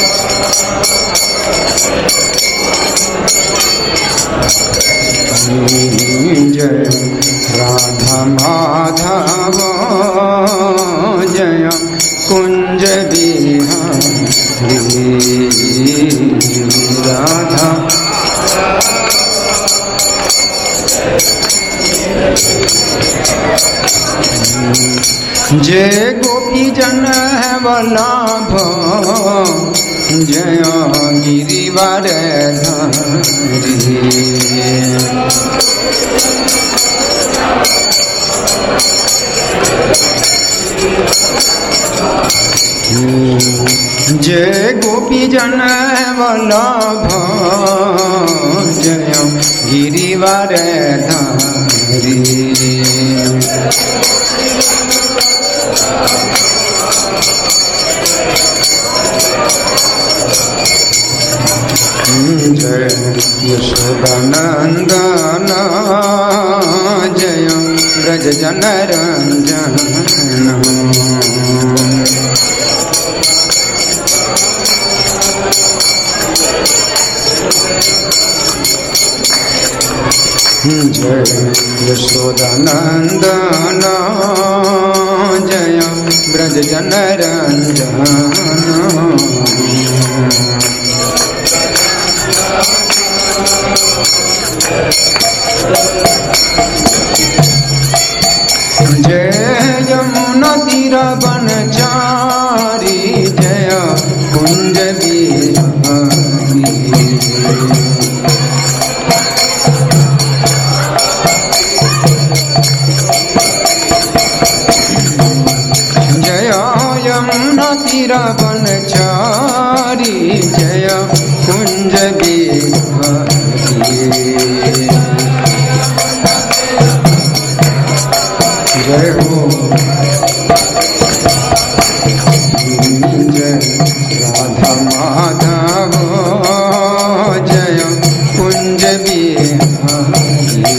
जय राधा माधव जय कुंज बिहारी राधा जय गोपी जन है वल्लभ जय गिरिवर धारी जय गोपी जन वल्लभ जय गिरिवर धारी जय यशोदानंदन जय ब्रज जन रंजन जय यशोदानंदन जय ब्रज जन रंजन जय यमुना तीर बनचारी जय कुंज बिहारी जय यमुना तीर बनचारी जय कुंज बिहारी जय हो जय राधा माधव जय कुंज बिहारी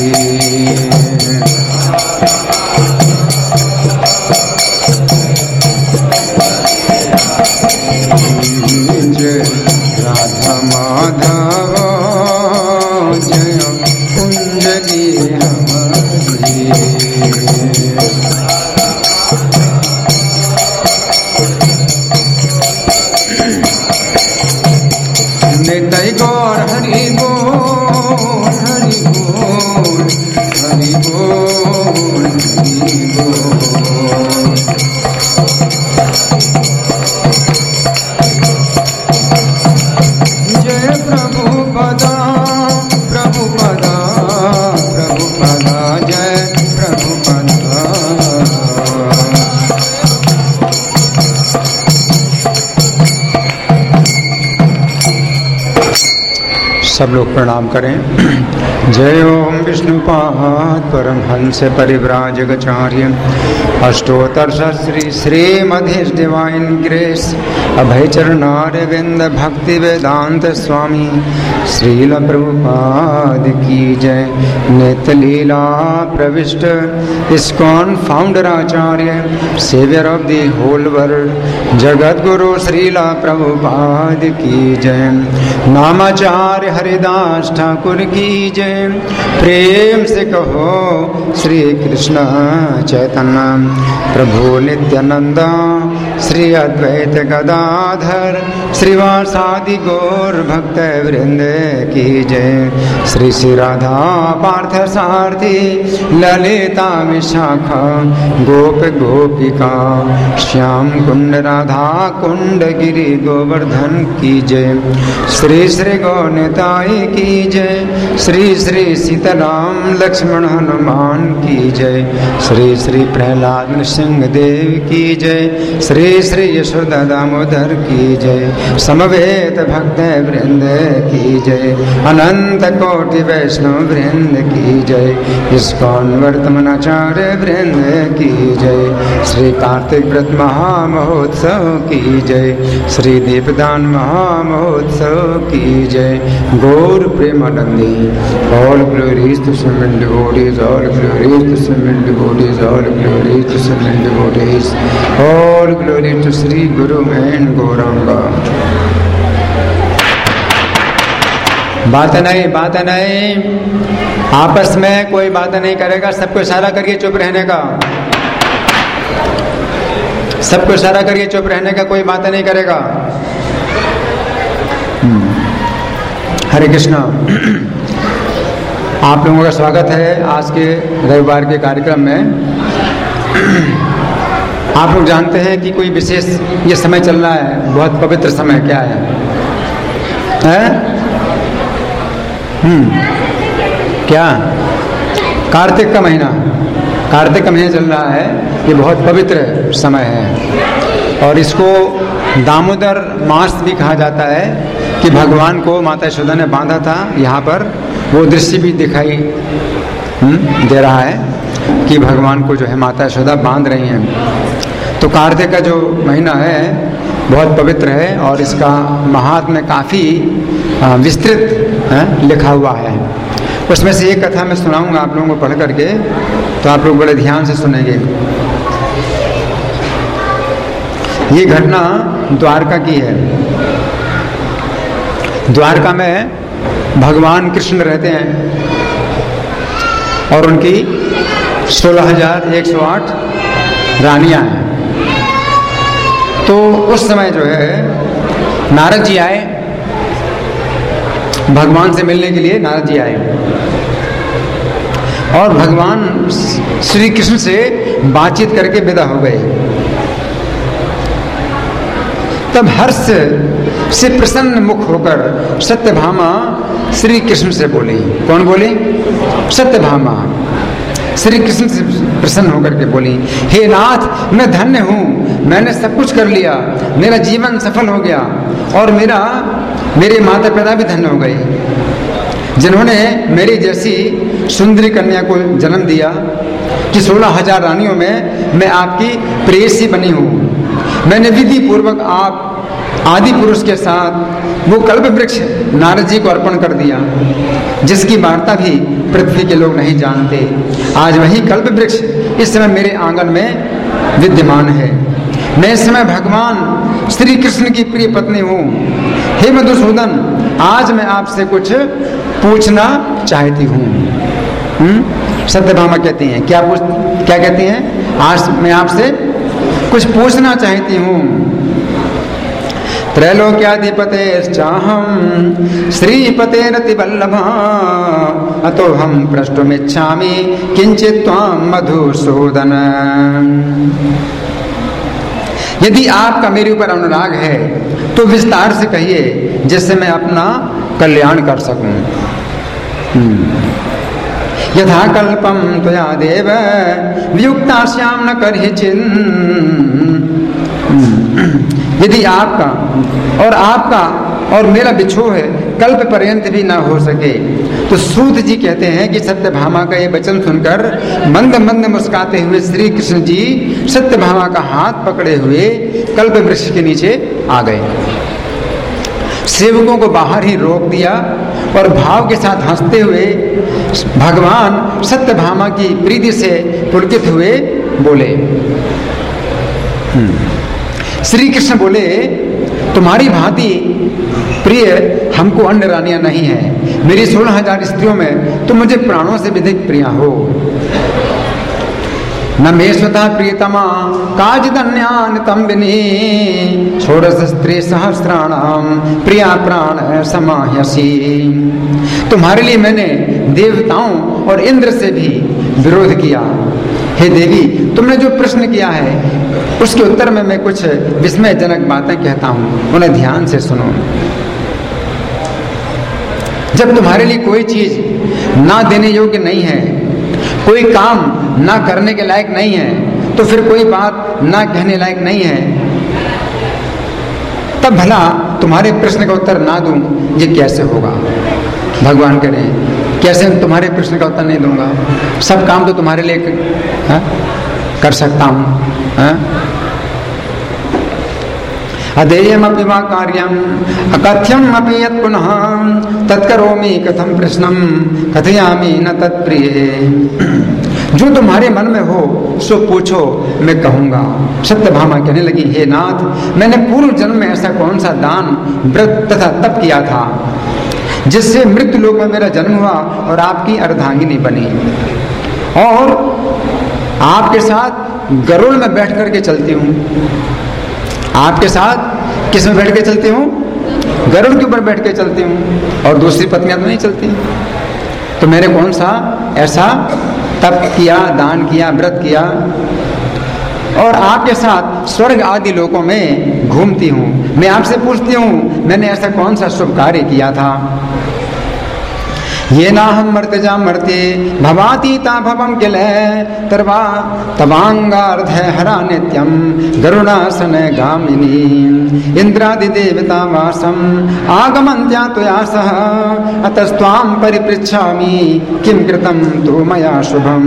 जय राधा माधव जय कुंज बिहारी निताई गौर हरि बोल हरि बोल हरि बोल हरि बोल जय प्रभुपदा प्रभुपदा प्रभुपदा जय प्रभुपदा सब लोग प्रणाम करें। जय ओम विष्णुपाद परमहंस परिव्राजकाचार्य अष्टोत्तर श्री श्रीमधेश divine grace Abhay Charanaravinda Bhaktivedanta स्वामी श्रील प्रभुपाद की जय। नित्य लीला प्रविष्ट इस्कॉन फाउंडर आचार्य saviour of the whole world जगत गुरु श्रीला प्रभुपाद की जय। नामाचार्य हरिदास ठाकुर की जय। प्रेम से कहो श्री कृष्ण चैतन्य प्रभु नित्यानंद श्री अद्वैत गदाधर श्रीवासादि गौर भक्त वृंद की जय। श्री श्री राधा पार्थ सारथी ललिता विशाखा गोप गोपिका श्याम कुंड राधा कुंड गिरि गोवर्धन की जय। श्री श्री गौनिताई की जय। श्री श्री सीताराम लक्ष्मण हनुमान की जय। श्री श्री प्रहलाद नृसिंह देव की जय। श्री श्री यशोदा दामोदर की जय। समवेत भक्त वृंद की जय। अनंत कोटि वैष्णव वृंद की जय। इस्कॉन वर्तमानाचार्य वृंद की जय। श्री कार्तिक व्रत महामहोत्सव की जय। श्री दीपदान महामहोत्सव की जय। गौर Premanandi all glories to Simon devotees, all glories to Simon devotees, all glories to Simon devotees, all glory to Sri Guru and Gauranga. बात नहीं, आपस में कोई बात नहीं करेगा। सबको इशारा करिए चुप रहने का, सबको इशारा करिए चुप रहने का, कोई बात नहीं करेगा। हरे कृष्णा। आप लोगों का स्वागत है आज के रविवार के कार्यक्रम में। आप लोग जानते हैं कि कोई विशेष ये समय चल रहा है, बहुत पवित्र समय। क्या है? क्या? कार्तिक का महीना, कार्तिक का महीना चल रहा है। ये बहुत पवित्र समय है और इसको दामोदर मास भी कहा जाता है कि भगवान को माता यशोदा ने बांधा था। यहाँ पर वो दृश्य भी दिखाई दे रहा है कि भगवान को जो है माता यशोदा बांध रही हैं। तो कार्तिक का जो महीना है बहुत पवित्र है और इसका महात्म्य काफ़ी विस्तृत लिखा हुआ है। उसमें से एक कथा मैं सुनाऊंगा आप लोगों को पढ़ करके, तो आप लोग बड़े ध्यान से सुनेंगे। ये घटना द्वारका की है। द्वारका में भगवान कृष्ण रहते हैं और उनकी 16,108 रानियां हैं। तो उस समय जो है नारद जी आए, भगवान से मिलने के लिए नारद जी आए और भगवान श्री कृष्ण से बातचीत करके विदा हो गए। तब हर्ष से प्रसन्न मुख होकर सत्यभामा श्री कृष्ण से बोली। कौन बोली? सत्यभामा श्री कृष्ण से प्रसन्न होकर के बोली, हे नाथ, मैं धन्य हूँ, मैंने सब कुछ कर लिया, मेरा जीवन सफल हो गया और मेरे माता पिता भी धन्य हो गए, जिन्होंने मेरी जैसी सुंदरी कन्या को जन्म दिया कि 16,000 रानियों में मैं आपकी प्रेयसी बनी हूँ। मैंने विधि पूर्वक आप आदि पुरुष के साथ वो कल्प वृक्ष नारद जी को अर्पण कर दिया, जिसकी वार्ता भी पृथ्वी के लोग नहीं जानते। आज वही कल्प वृक्ष इस समय मेरे आंगन में विद्यमान है। मैं इस समय भगवान श्री कृष्ण की प्रिय पत्नी हूँ। हे मधुसूदन, आज मैं आपसे कुछ पूछना चाहती हूँ। सत्यभामा कहती हैं, क्या कहती हैं? आज मैं आपसे कुछ पूछना चाहती हूँ। त्रैलोक्याधिपते चाहम श्रीपते रतिवल्लभा अतो हम प्रष्टुमिच्छामि किंचित त्वां मधुसूदन। यदि आपका मेरे ऊपर अनुराग है तो विस्तार से कहिए, जिससे मैं अपना कल्याण कर सकूं। यथा कल्पम त्वया देव वियुक्तास्याम न करहिचिन्। यदि आपका और मेरा बिछोह है कल्प पर्यंत भी ना हो सके, तो सूत जी कहते हैं कि सत्यभामा का ये वचन सुनकर मंद मंद मुस्काते हुए श्री कृष्ण जी सत्यभामा का हाथ पकड़े हुए कल्प वृक्ष के नीचे आ गए। सेवकों को बाहर ही रोक दिया और भाव के साथ हंसते हुए भगवान सत्यभामा की प्रीति से पुलकित हुए बोले। श्री कृष्ण बोले, तुम्हारी भांति प्रिय हमको अन्य रानियां नहीं है। मेरी 16,000 स्त्रियों में तुम मुझे प्राणों से अधिक प्रिया हो। न मे स्वतः प्रियतमा काजिदन्यान तंबिनी षोडश स्त्री सहस्राणाम प्रिया प्राण समाह्यसी। तुम्हारे लिए मैंने देवताओं और इंद्र से भी विरोध किया। हे देवी, तुमने जो प्रश्न किया है उसके उत्तर में मैं कुछ विस्मयजनक बातें कहता हूं, उन्हें ध्यान से सुनो। जब तुम्हारे लिए कोई चीज ना देने योग्य नहीं है, कोई काम ना करने के लायक नहीं है, तो फिर कोई बात ना कहने लायक नहीं है, तब भला तुम्हारे प्रश्न का उत्तर ना दूं, ये कैसे होगा? भगवान कह रहे हैं, कैसे तुम्हारे प्रश्न का उत्तर नहीं दूंगा? सब काम तो तुम्हारे लिए कर सकता हूं। अधेयमपि वा कार्यम अकथ्यम अपि यत् पुनः तत्करोमि कथम प्रश्नम कथयामि न तत्प्रिय। जो तुम्हारे मन में हो सो पूछो, मैं कहूंगा। सत्यभामा कहने लगी, हे नाथ, मैंने पूर्व जन्म में ऐसा कौन सा दान, व्रत तथा तप किया था जिससे मृत्यु लोक में मेरा जन्म हुआ और आपकी अर्धांगिनी बनी, और आपके साथ गरुड़ में बैठ करके चलती हूँ। आपके साथ किस में बैठ के चलती हूँ? गरुड़ के ऊपर बैठ के चलती हूँ, और दूसरी पत्नियां तो नहीं चलती। तो मैंने कौन सा ऐसा तप किया, दान किया, व्रत किया, और आपके साथ स्वर्ग आदि लोकों में घूमती हूँ। मैं आपसे पूछती हूँ, मैंने ऐसा कौन सा शुभ कार्य किया था? ये ना हम मर्तजा मर्ते भवातीता भवम किल तरवा तवांगार्ध हरा नित्यम गरुणासन गामिनी इंद्रादि देवता वासम आगमन्त्या तुया सह अतस्त्वाम परिपृच्छामि किम कृतं तु मया शुभम।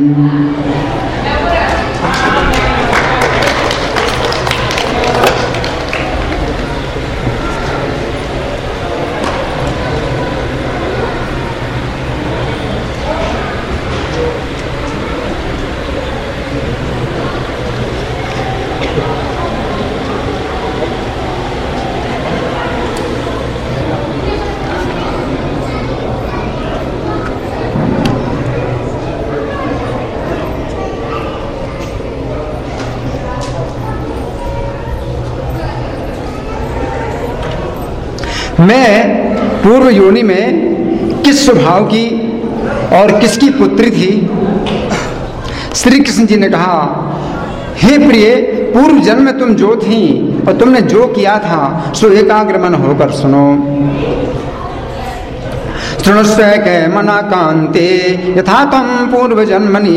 मैं पूर्व योनि में किस स्वभाव की और किसकी पुत्री थी? श्री कृष्ण जी ने कहा, हे प्रिय, पूर्व जन्म में तुम जो थी और तुमने जो किया था सो एकाग्र मन होकर सुनो। शृणुस्व कै मना कांते यथा तम पूर्व जन्मनि।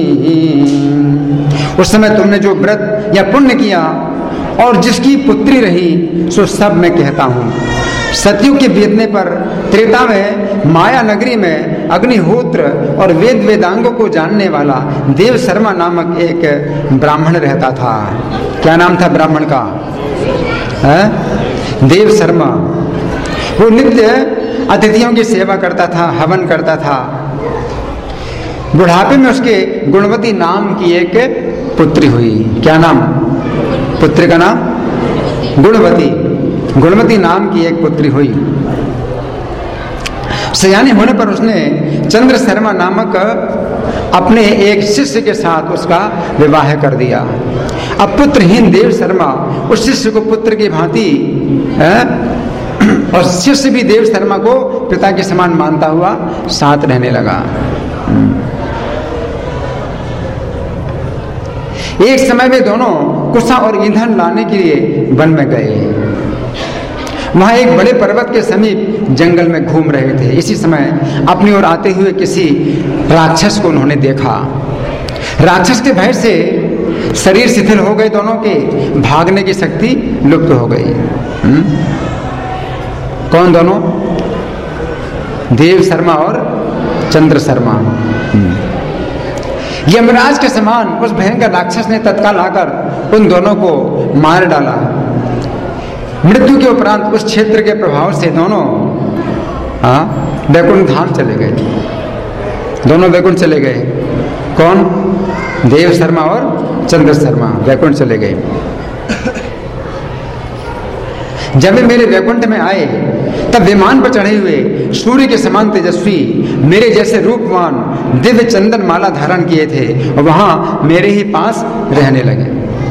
उस समय तुमने जो व्रत या पुण्य किया और जिसकी पुत्री रही सो सब मैं कहता हूँ। सतयुग के बीतने पर त्रेता में माया नगरी में अग्निहोत्र और वेद वेदांगों को जानने वाला देव शर्मा नामक एक ब्राह्मण रहता था। क्या नाम था ब्राह्मण का? देव शर्मा। वो नित्य अतिथियों की सेवा करता था, हवन करता था। बुढ़ापे में उसके गुणवती नाम की एक पुत्री हुई। क्या नाम? पुत्री का नाम गुणवती। गुणवती नाम की एक पुत्री हुई। सयानी होने पर उसने चंद्र शर्मा नामक अपने एक शिष्य के साथ उसका विवाह कर दिया। अब पुत्रहीन देव शर्मा उस शिष्य को पुत्र की भांति और शिष्य भी देव शर्मा को पिता के समान मानता हुआ साथ रहने लगा। एक समय में दोनों कुशा और ईंधन लाने के लिए वन में गए। वहां एक बड़े पर्वत के समीप जंगल में घूम रहे थे। इसी समय अपनी ओर आते हुए किसी राक्षस को उन्होंने देखा। राक्षस के भय से शरीर शिथिल हो गए दोनों के, भागने की शक्ति लुप्त हो गई। कौन दोनों? देव शर्मा और चंद्र शर्मा। यमराज के समान उस भयंकर राक्षस ने तत्काल आकर उन दोनों को मार डाला। मृत्यु के उपरांत उस क्षेत्र के प्रभाव से दोनों वैकुंठ धाम चले गए। दोनों वैकुंठ चले गए। कौन? देव शर्मा और चंद्र शर्मा वैकुंठ चले गए। जब वे मेरे वैकुंठ में आए तब विमान पर चढ़े हुए सूर्य के समान तेजस्वी मेरे जैसे रूपवान दिव्य चंदन माला धारण किए थे और वहां मेरे ही पास रहने लगे।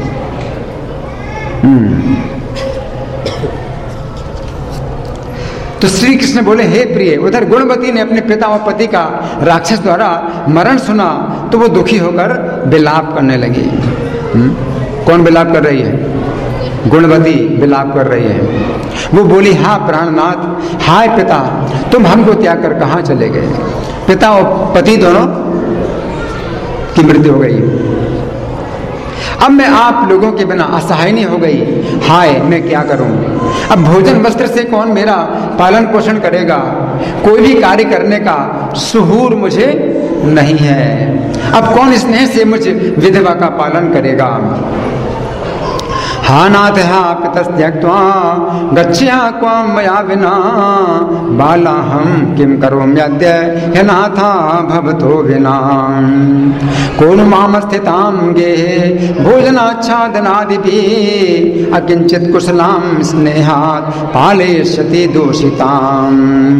तो श्री कृष्ण बोले, हे प्रिय, उधर गुणवती ने अपने पिता और पति का राक्षस द्वारा मरण सुना तो वो दुखी होकर विलाप करने लगी। कौन विलाप कर रही है? गुणवती विलाप कर रही है। वो बोली, हाँ प्राणनाथ, हाय पिता, तुम हमको त्याग कर कहाँ चले गए? पिता और पति दोनों की मृत्यु हो गई। अब मैं आप लोगों के बिना असहायनी हो गई। हाय, मैं क्या करूं? अब भोजन वस्त्र से कौन मेरा पालन पोषण करेगा? कोई भी कार्य करने का सुहूर मुझे नहीं है। अब कौन स्नेह से मुझ विधवा का पालन करेगा? हा नाथ हा पितस्त्यक्त्वा गच्छया क्वां मया विना बालाहं किं करोम्यद्य हे नाथा भवतो विना। कोनु माम स्थितां गेहे भोजनाच्छादनादिभिः अकिंचित् कुशलां स्नेहात् पालयिष्यति दूषिताम्।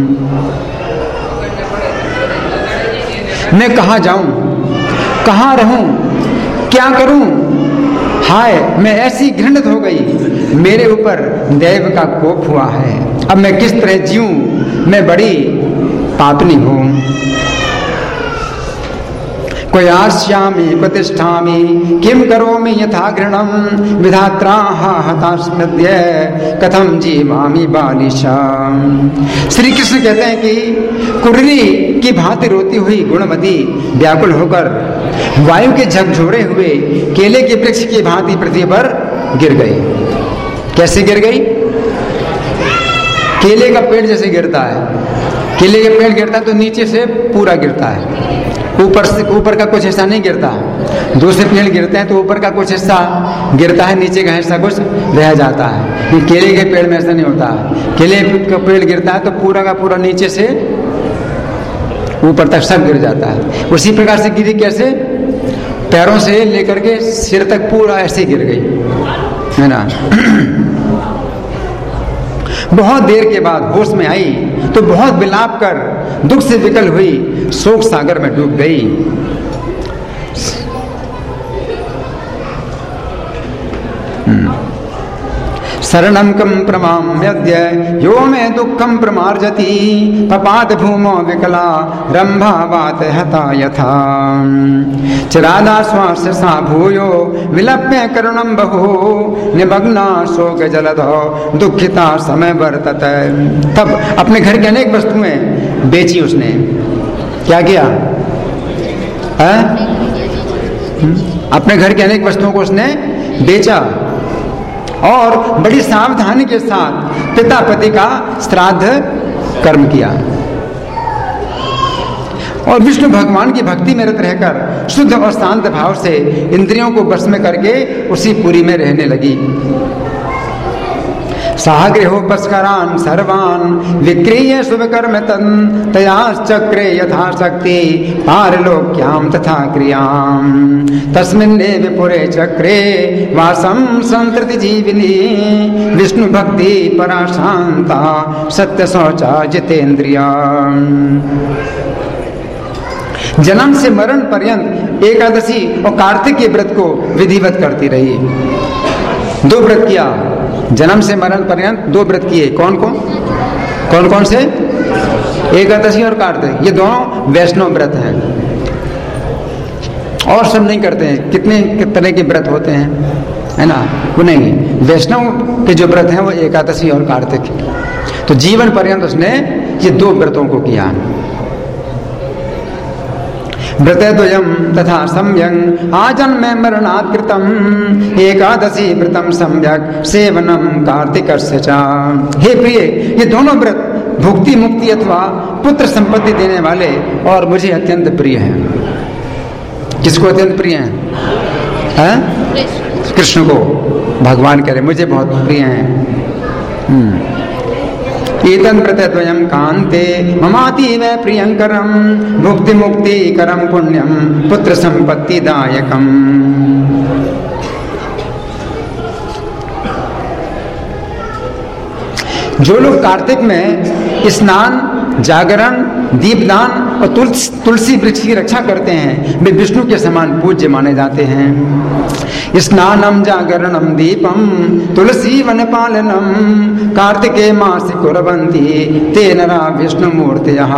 मैं कहाँ जाऊं, कहाँ रहूं, क्या करूं? हाय, मैं ऐसी घृणित हो गई, मेरे ऊपर दैव का कोप हुआ है। अब मैं किस तरह जीऊं? मैं बड़ी पापनी हूं। कोई आश्यामि प्रतिष्ठामि किम करोमि यथा घृणम विधात्रा हतास्मद्य कथम जीवामि बालिशा। श्री कृष्ण कहते हैं कि कुर्री की भांति रोती हुई गुणमती व्याकुल होकर वायु के झकझोरे हुए केले के वृक्ष की भांति पृथ्वी पर गिर गई। कैसे गिर गई? केले का पेड़ जैसे गिरता है, केले का पेड़ गिरता है तो नीचे से पूरा गिरता है, ऊपर से ऊपर का कुछ हिस्सा नहीं गिरता। दूसरे पेड़ गिरते हैं तो ऊपर का कुछ हिस्सा गिरता है, नीचे का हिस्सा कुछ रह जाता है। केले के पेड़ में ऐसा नहीं होता। केले का पेड़ गिरता है तो पूरा का पूरा नीचे से ऊपर तक सब गिर जाता है। उसी प्रकार से गिरी कैसे? पैरों से लेकर के सिर तक पूरा ऐसे गिर गई, है ना। बहुत देर के बाद होश में आई तो बहुत विलाप कर दुख से विकल हुई शोक सागर में डूब गई। शरणं कं प्रमाम्यद्य यो मे दुःखं प्रमार्जति पपात भूमौ विकला रंभावात हता यथा चिरादाश्वास सा भूयो विलप्य करुणं बहु निमग्ना शोक जलधौ दुखिता समय वर्तते। तब अपने घर की अनेक वस्तुएं बेची उसने। क्या किया? अपने घर की अनेक वस्तुओं को उसने बेचा और बड़ी सावधानी के साथ पिता पति का श्राद्ध कर्म किया और विष्णु भगवान की भक्ति में रत रहकर शुद्ध और शांत भाव से इंद्रियों को वश में करके उसी पुरी में रहने लगी। सागृहोपस्करान् सर्वान् विक्रीय शुभकर्म तन् तयाश्चक्रे यथाशक्ति पारलोक्यां तथा क्रियाम् तस्मिन्नेव पुरे चक्रे वासं संतृति जीविनी विष्णु भक्ति परा शांता सत्य शौचा जितेन्द्रिया। जन्म से मरण पर्यंत एकादशी और कार्तिक के व्रत को विधिवत करती रही। 2 व्रत किया, जन्म से मरण पर्यंत 2 व्रत किए। कौन कौन से? एकादशी और कार्तिक। ये दोनों वैष्णव व्रत हैं और सब नहीं करते हैं। कितने तरह के व्रत होते हैं, है ना, वो नहीं। वैष्णव के जो व्रत हैं वो एकादशी और कार्तिक। तो जीवन पर्यंत उसने ये 2 व्रतों को किया। व्रतद्वयं तथा सम्यक् आजन्मे मरणात् कृतम् एकादशी व्रतं सम्यक् सेवनं कार्तिकस्य च। हे प्रिय, ये दोनों व्रत भुक्ति मुक्ति अथवा पुत्र संपत्ति देने वाले और मुझे अत्यंत प्रिय हैं। किसको अत्यंत प्रिय हैं? कृष्ण को। भगवान कह रहे मुझे बहुत प्रिय हैं। एतन् व्रतद्वयं कान्ते ममातीव प्रियंकरं भुक्ति मुक्ति करं पुण्यं पुत्र संपत्तिदायकम्। जो लोग कार्तिक में स्नान, जागरण, दीपदान और तुलसी वृक्ष की रक्षा करते हैं वे विष्णु के समान पूज्य माने जाते हैं। स्नानम जागरणम दीपम तुलसी वन पालनम कार्तिके मासि कुर्वन्ति ते नरा विष्णु मूर्तयः।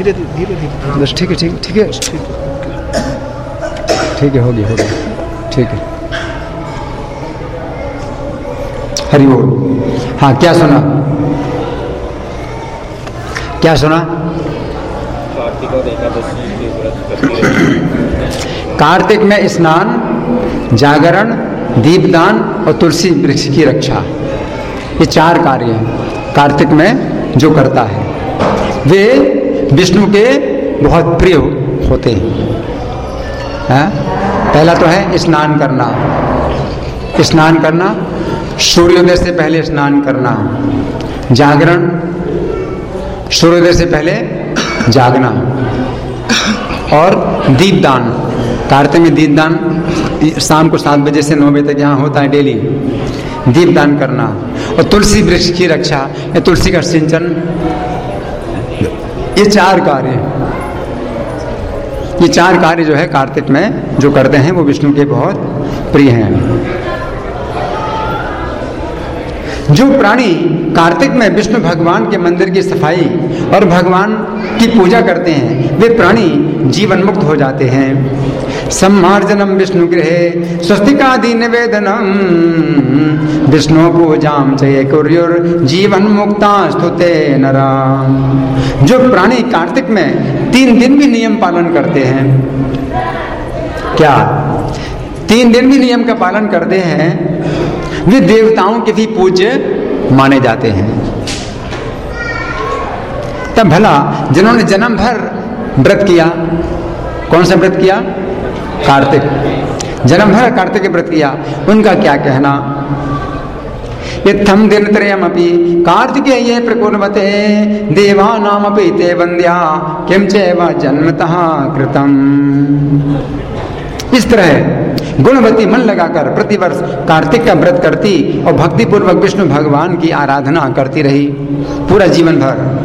धीरे धीरे बस ठीक है ठीक है हो गया ठीक है। हरि बोल। हाँ क्या सुना कार्तिक और एकादशी के व्रत करते हैं। कार्तिक में स्नान, जागरण, दीपदान और तुलसी वृक्ष की रक्षा, ये 4 कार्य हैं कार्तिक में जो करता है वे विष्णु के बहुत प्रिय होते हैं। पहला तो है स्नान करना, सूर्योदय से पहले स्नान करना, जागरण, सूर्योदय से पहले जागना, और दीपदान। कार्तिक में दीपदान शाम को 7 बजे से 9 बजे तक यहाँ होता है डेली, दीपदान करना, और तुलसी वृक्ष की रक्षा या तुलसी का सिंचन, ये 4 कार्य जो है कार्तिक में जो करते हैं वो विष्णु के बहुत प्रिय हैं। जो प्राणी कार्तिक में विष्णु भगवान के मंदिर की सफाई और भगवान की पूजा करते हैं वे प्राणी जीवन मुक्त हो जाते हैं। सम्मार्जनम विष्णु गृहे स्वस्तिकादि निवेदनम विष्णु पूजाम चये कुर्युर जीवन मुक्ता स्तुते नराम। जो प्राणी कार्तिक में 3 दिन भी नियम पालन करते हैं, क्या 3 दिन भी नियम का पालन करते हैं, वे देवताओं के भी पूज्य माने जाते हैं। तब भला जिन्होंने जन्म भर व्रत किया, कौन सा व्रत किया? कार्तिक, जन्म भर कार्तिक के व्रत किया, उनका क्या कहना? इत्थम दिनत्रयमपि कार्तिकेये प्रकुर्वते देवानामपि ते वन्द्या किं चैव जन्मतः कृतम्। इस तरह गुणवती मन लगाकर प्रतिवर्ष कार्तिक का व्रत करती और भक्ति पूर्वक विष्णु भगवान की आराधना करती रही पूरा जीवन भर।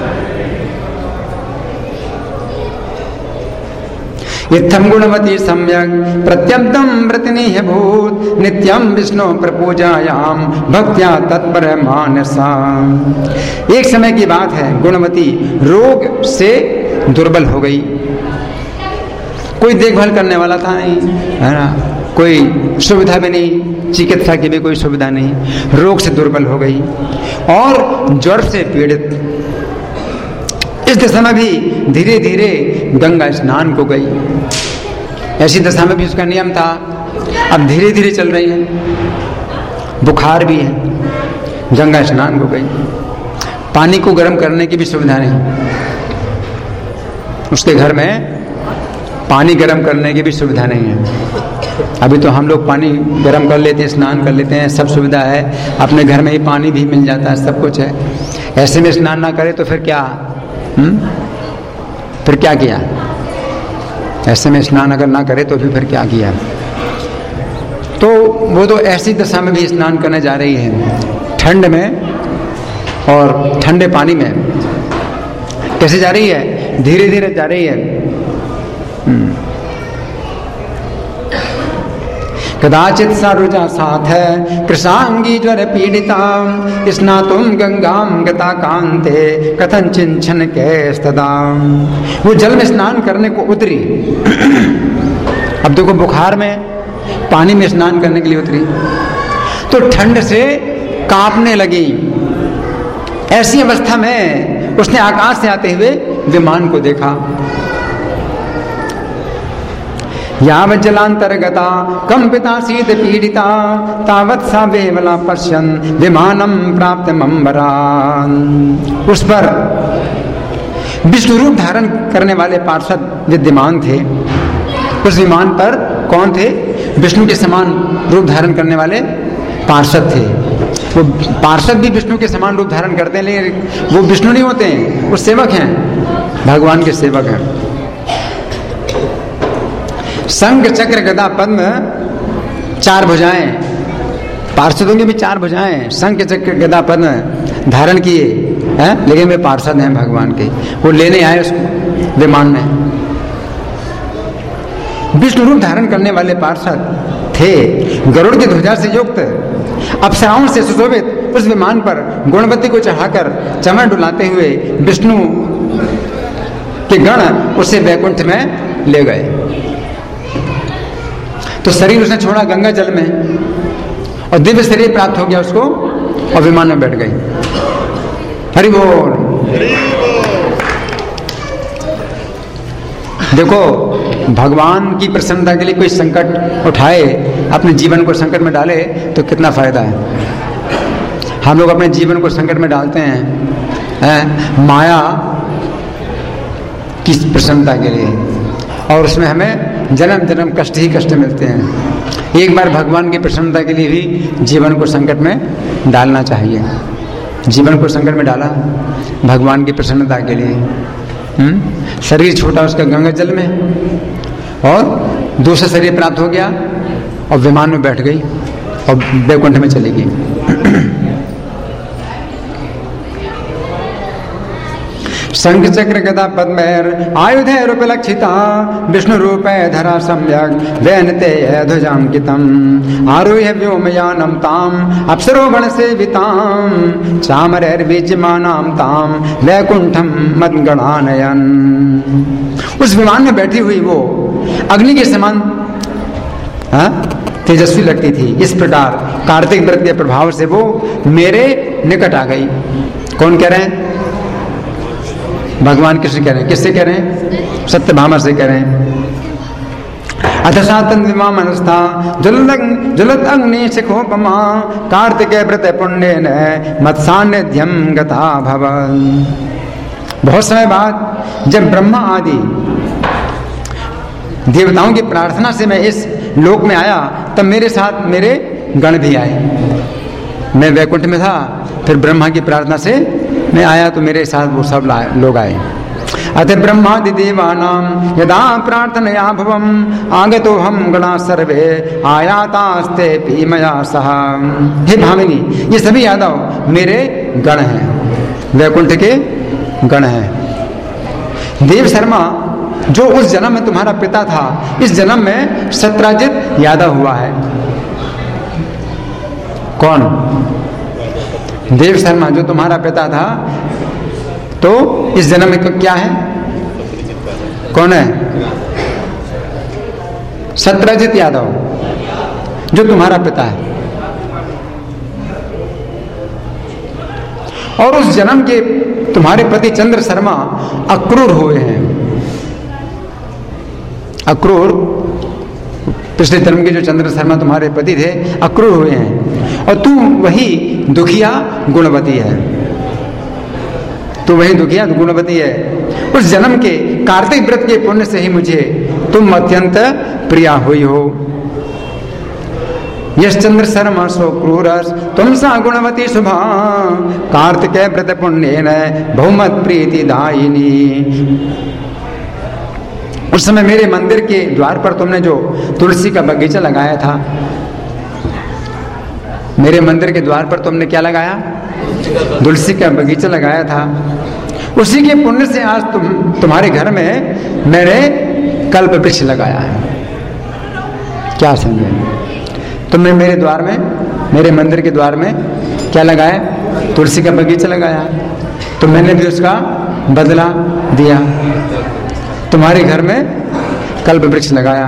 इत्थम गुणवती सम्यक प्रत्यंतम व्रतनीह भूत नित्यम विष्णु प्रपूजायाम भक्त्या तत्पर मानसा। एक समय की बात है, गुणवती रोग से दुर्बल हो गई, कोई देखभाल करने वाला था नहीं, है ना, कोई सुविधा भी नहीं, चिकित्सा की भी कोई सुविधा नहीं, रोग से दुर्बल हो गई और ज्वर से पीड़ित। इस दशा में भी धीरे धीरे गंगा स्नान को गई। ऐसी दशा में भी उसका नियम था, अब धीरे धीरे चल रही है, बुखार भी है, गंगा स्नान को गई। पानी को गर्म करने की भी सुविधा नहीं, उसके घर में पानी गर्म करने की भी सुविधा नहीं है। अभी तो हम लोग पानी गर्म कर लेते हैं, स्नान कर लेते हैं, सब सुविधा है, अपने घर में ही पानी भी मिल जाता है, सब कुछ है। ऐसे में स्नान ना करे तो फिर क्या? फिर क्या किया? ऐसे में स्नान अगर ना करे तो फिर क्या किया? तो वो तो ऐसी दशा में भी स्नान करने जा रही है, ठंड में और ठंडे पानी में। कैसे जा रही है? धीरे धीरे जा रही है। कदाचित सारुजा साथ है कृषांगी ज्वर पीड़िता स्नातुम गंगाम गता कांते कथन चिंचन के स्तदा। वो जल में स्नान करने को उतरी, अब देखो बुखार में पानी में स्नान करने के लिए उतरी तो ठंड से कांपने लगी। ऐसी अवस्था में उसने आकाश से आते हुए विमान को देखा। यावत् जलांतर्गता कंपिता शीत पीड़िता तावत् सा वेवला पश्यन् विमानम प्राप्त मंबरान। उस पर विष्णु रूप धारण करने वाले पार्षद विद्यमान थे। उस विमान पर कौन थे? विष्णु के समान रूप धारण करने वाले पार्षद थे। वो पार्षद भी विष्णु के समान रूप धारण करते हैं, लेकिन वो विष्णु नहीं होते हैं, वो सेवक हैं, भगवान के सेवक हैं। शंख चक्र गदा पद्म 4 भुजाएं, पार्षदों की भी 4 भुजाएं, शंख चक्र गदा पद्म धारण किए हैं, लेकिन वे पार्षद हैं भगवान के। वो लेने आए उस विमान में। विष्णु रूप धारण करने वाले पार्षद थे। गरुड़ की ध्वजा से युक्त अप्सराओं से सुशोभित उस विमान पर गुणवती को चढ़ाकर चमर डुलाते हुए विष्णु कि गण उसे वैकुंठ में ले गए। तो शरीर उसने छोड़ा गंगा जल में और दिव्य शरीर प्राप्त हो गया उसको और विमान में बैठ गई। हरि बोल। देखो, भगवान की प्रसन्नता के लिए कोई संकट उठाए, अपने जीवन को संकट में डाले तो कितना फायदा है। हम लोग अपने जीवन को संकट में डालते हैं माया की प्रसन्नता के लिए, और उसमें हमें जन्म जन्म कष्ट ही कष्ट मिलते हैं। एक बार भगवान की प्रसन्नता के लिए भी जीवन को संकट में डालना चाहिए। जीवन को संकट में डाला भगवान की प्रसन्नता के लिए। शरीर छोटा उसका गंगा जल में, और दूसरा शरीर प्राप्त हो गया और विमान में बैठ गई और वैकुंठ में चली गई। शंख चक्र गदा पद्मैर आयुधैरुपलक्षिता विष्णु रूपे धरा सम्यक वैनते ध्वजांकितम् आरुह्य व्योमयानं ताम अप्सरो गण सेवितां चामरैर्विज्यमानां तां वैकुंठं मद्गणानयन्। उस विमान में बैठी हुई वो अग्नि के समान तेजस्वी लगती थी। इस प्रकार कार्तिक व्रत के प्रभाव से वो मेरे निकट आ गई। कौन कह रहे हैं? भगवान कृष्ण कह रहे हैं। किससे कह रहे हैं? सत्यभामा से कह रहे हैं। अथसातन विमानस्था ज्वलत अग्नि शिखोपमा कार्तिके व्रत पुण्येन मत्सान्निध्यं गता भवन्। बहुत समय बाद जब ब्रह्मा आदि देवताओं की प्रार्थना से मैं इस लोक में आया, तब मेरे साथ मेरे गण भी आए। मैं वैकुंठ में था, फिर ब्रह्मा की प्रार्थना से मैं आया तो मेरे साथ वो सब लोग आए। अथ ब्रह्मादि देवानां यदा प्रार्थनया भवम् आगतो हम गणा सर्वे आयातास्ते पी मया सह। हे भामिनी, ये सभी यादव मेरे गण हैं, वैकुंठ के गण हैं। देव शर्मा जो उस जन्म में तुम्हारा पिता था, इस जन्म में सत्राजित यादव हुआ है। कौन? देव शर्मा जो तुम्हारा पिता था, तो इस जन्म में क्या है? कौन है? सत्राजित यादव जो तुम्हारा पिता है। और उस जन्म के तुम्हारे पति चंद्र शर्मा अक्रूर हुए हैं। अक्रूर, पिछले जन्म के जो चंद्र शर्मा तुम्हारे पति थे, अक्रूर हुए हैं। और तू वही दुखिया गुणवती है। तू वही दुखिया गुणवती है। उस जन्म के कार्तिक व्रत के पुण्य से ही मुझे तुम अत्यंत प्रिया हुई हो। यश चंद्र शर्मा सो क्रूरस तुम सा गुणवती शुभा कार्तिक व्रत पुण्येन बहुमत प्रीति दायिनी। उस समय मेरे मंदिर के द्वार पर तुमने जो तुलसी का बगीचा लगाया था, मेरे मंदिर के द्वार पर तुमने क्या लगाया? तुलसी का बगीचा लगाया था। उसी के पुण्य से आज तुम्हारे घर में मैंने कल्प वृक्ष लगाया है। क्या समझे? तुमने मेरे द्वार में, मेरे मंदिर के द्वार में क्या लगाया? तुलसी का बगीचा लगाया। तो मैंने भी उसका बदला दिया, तुम्हारे घर में कल्प वृक्ष लगाया।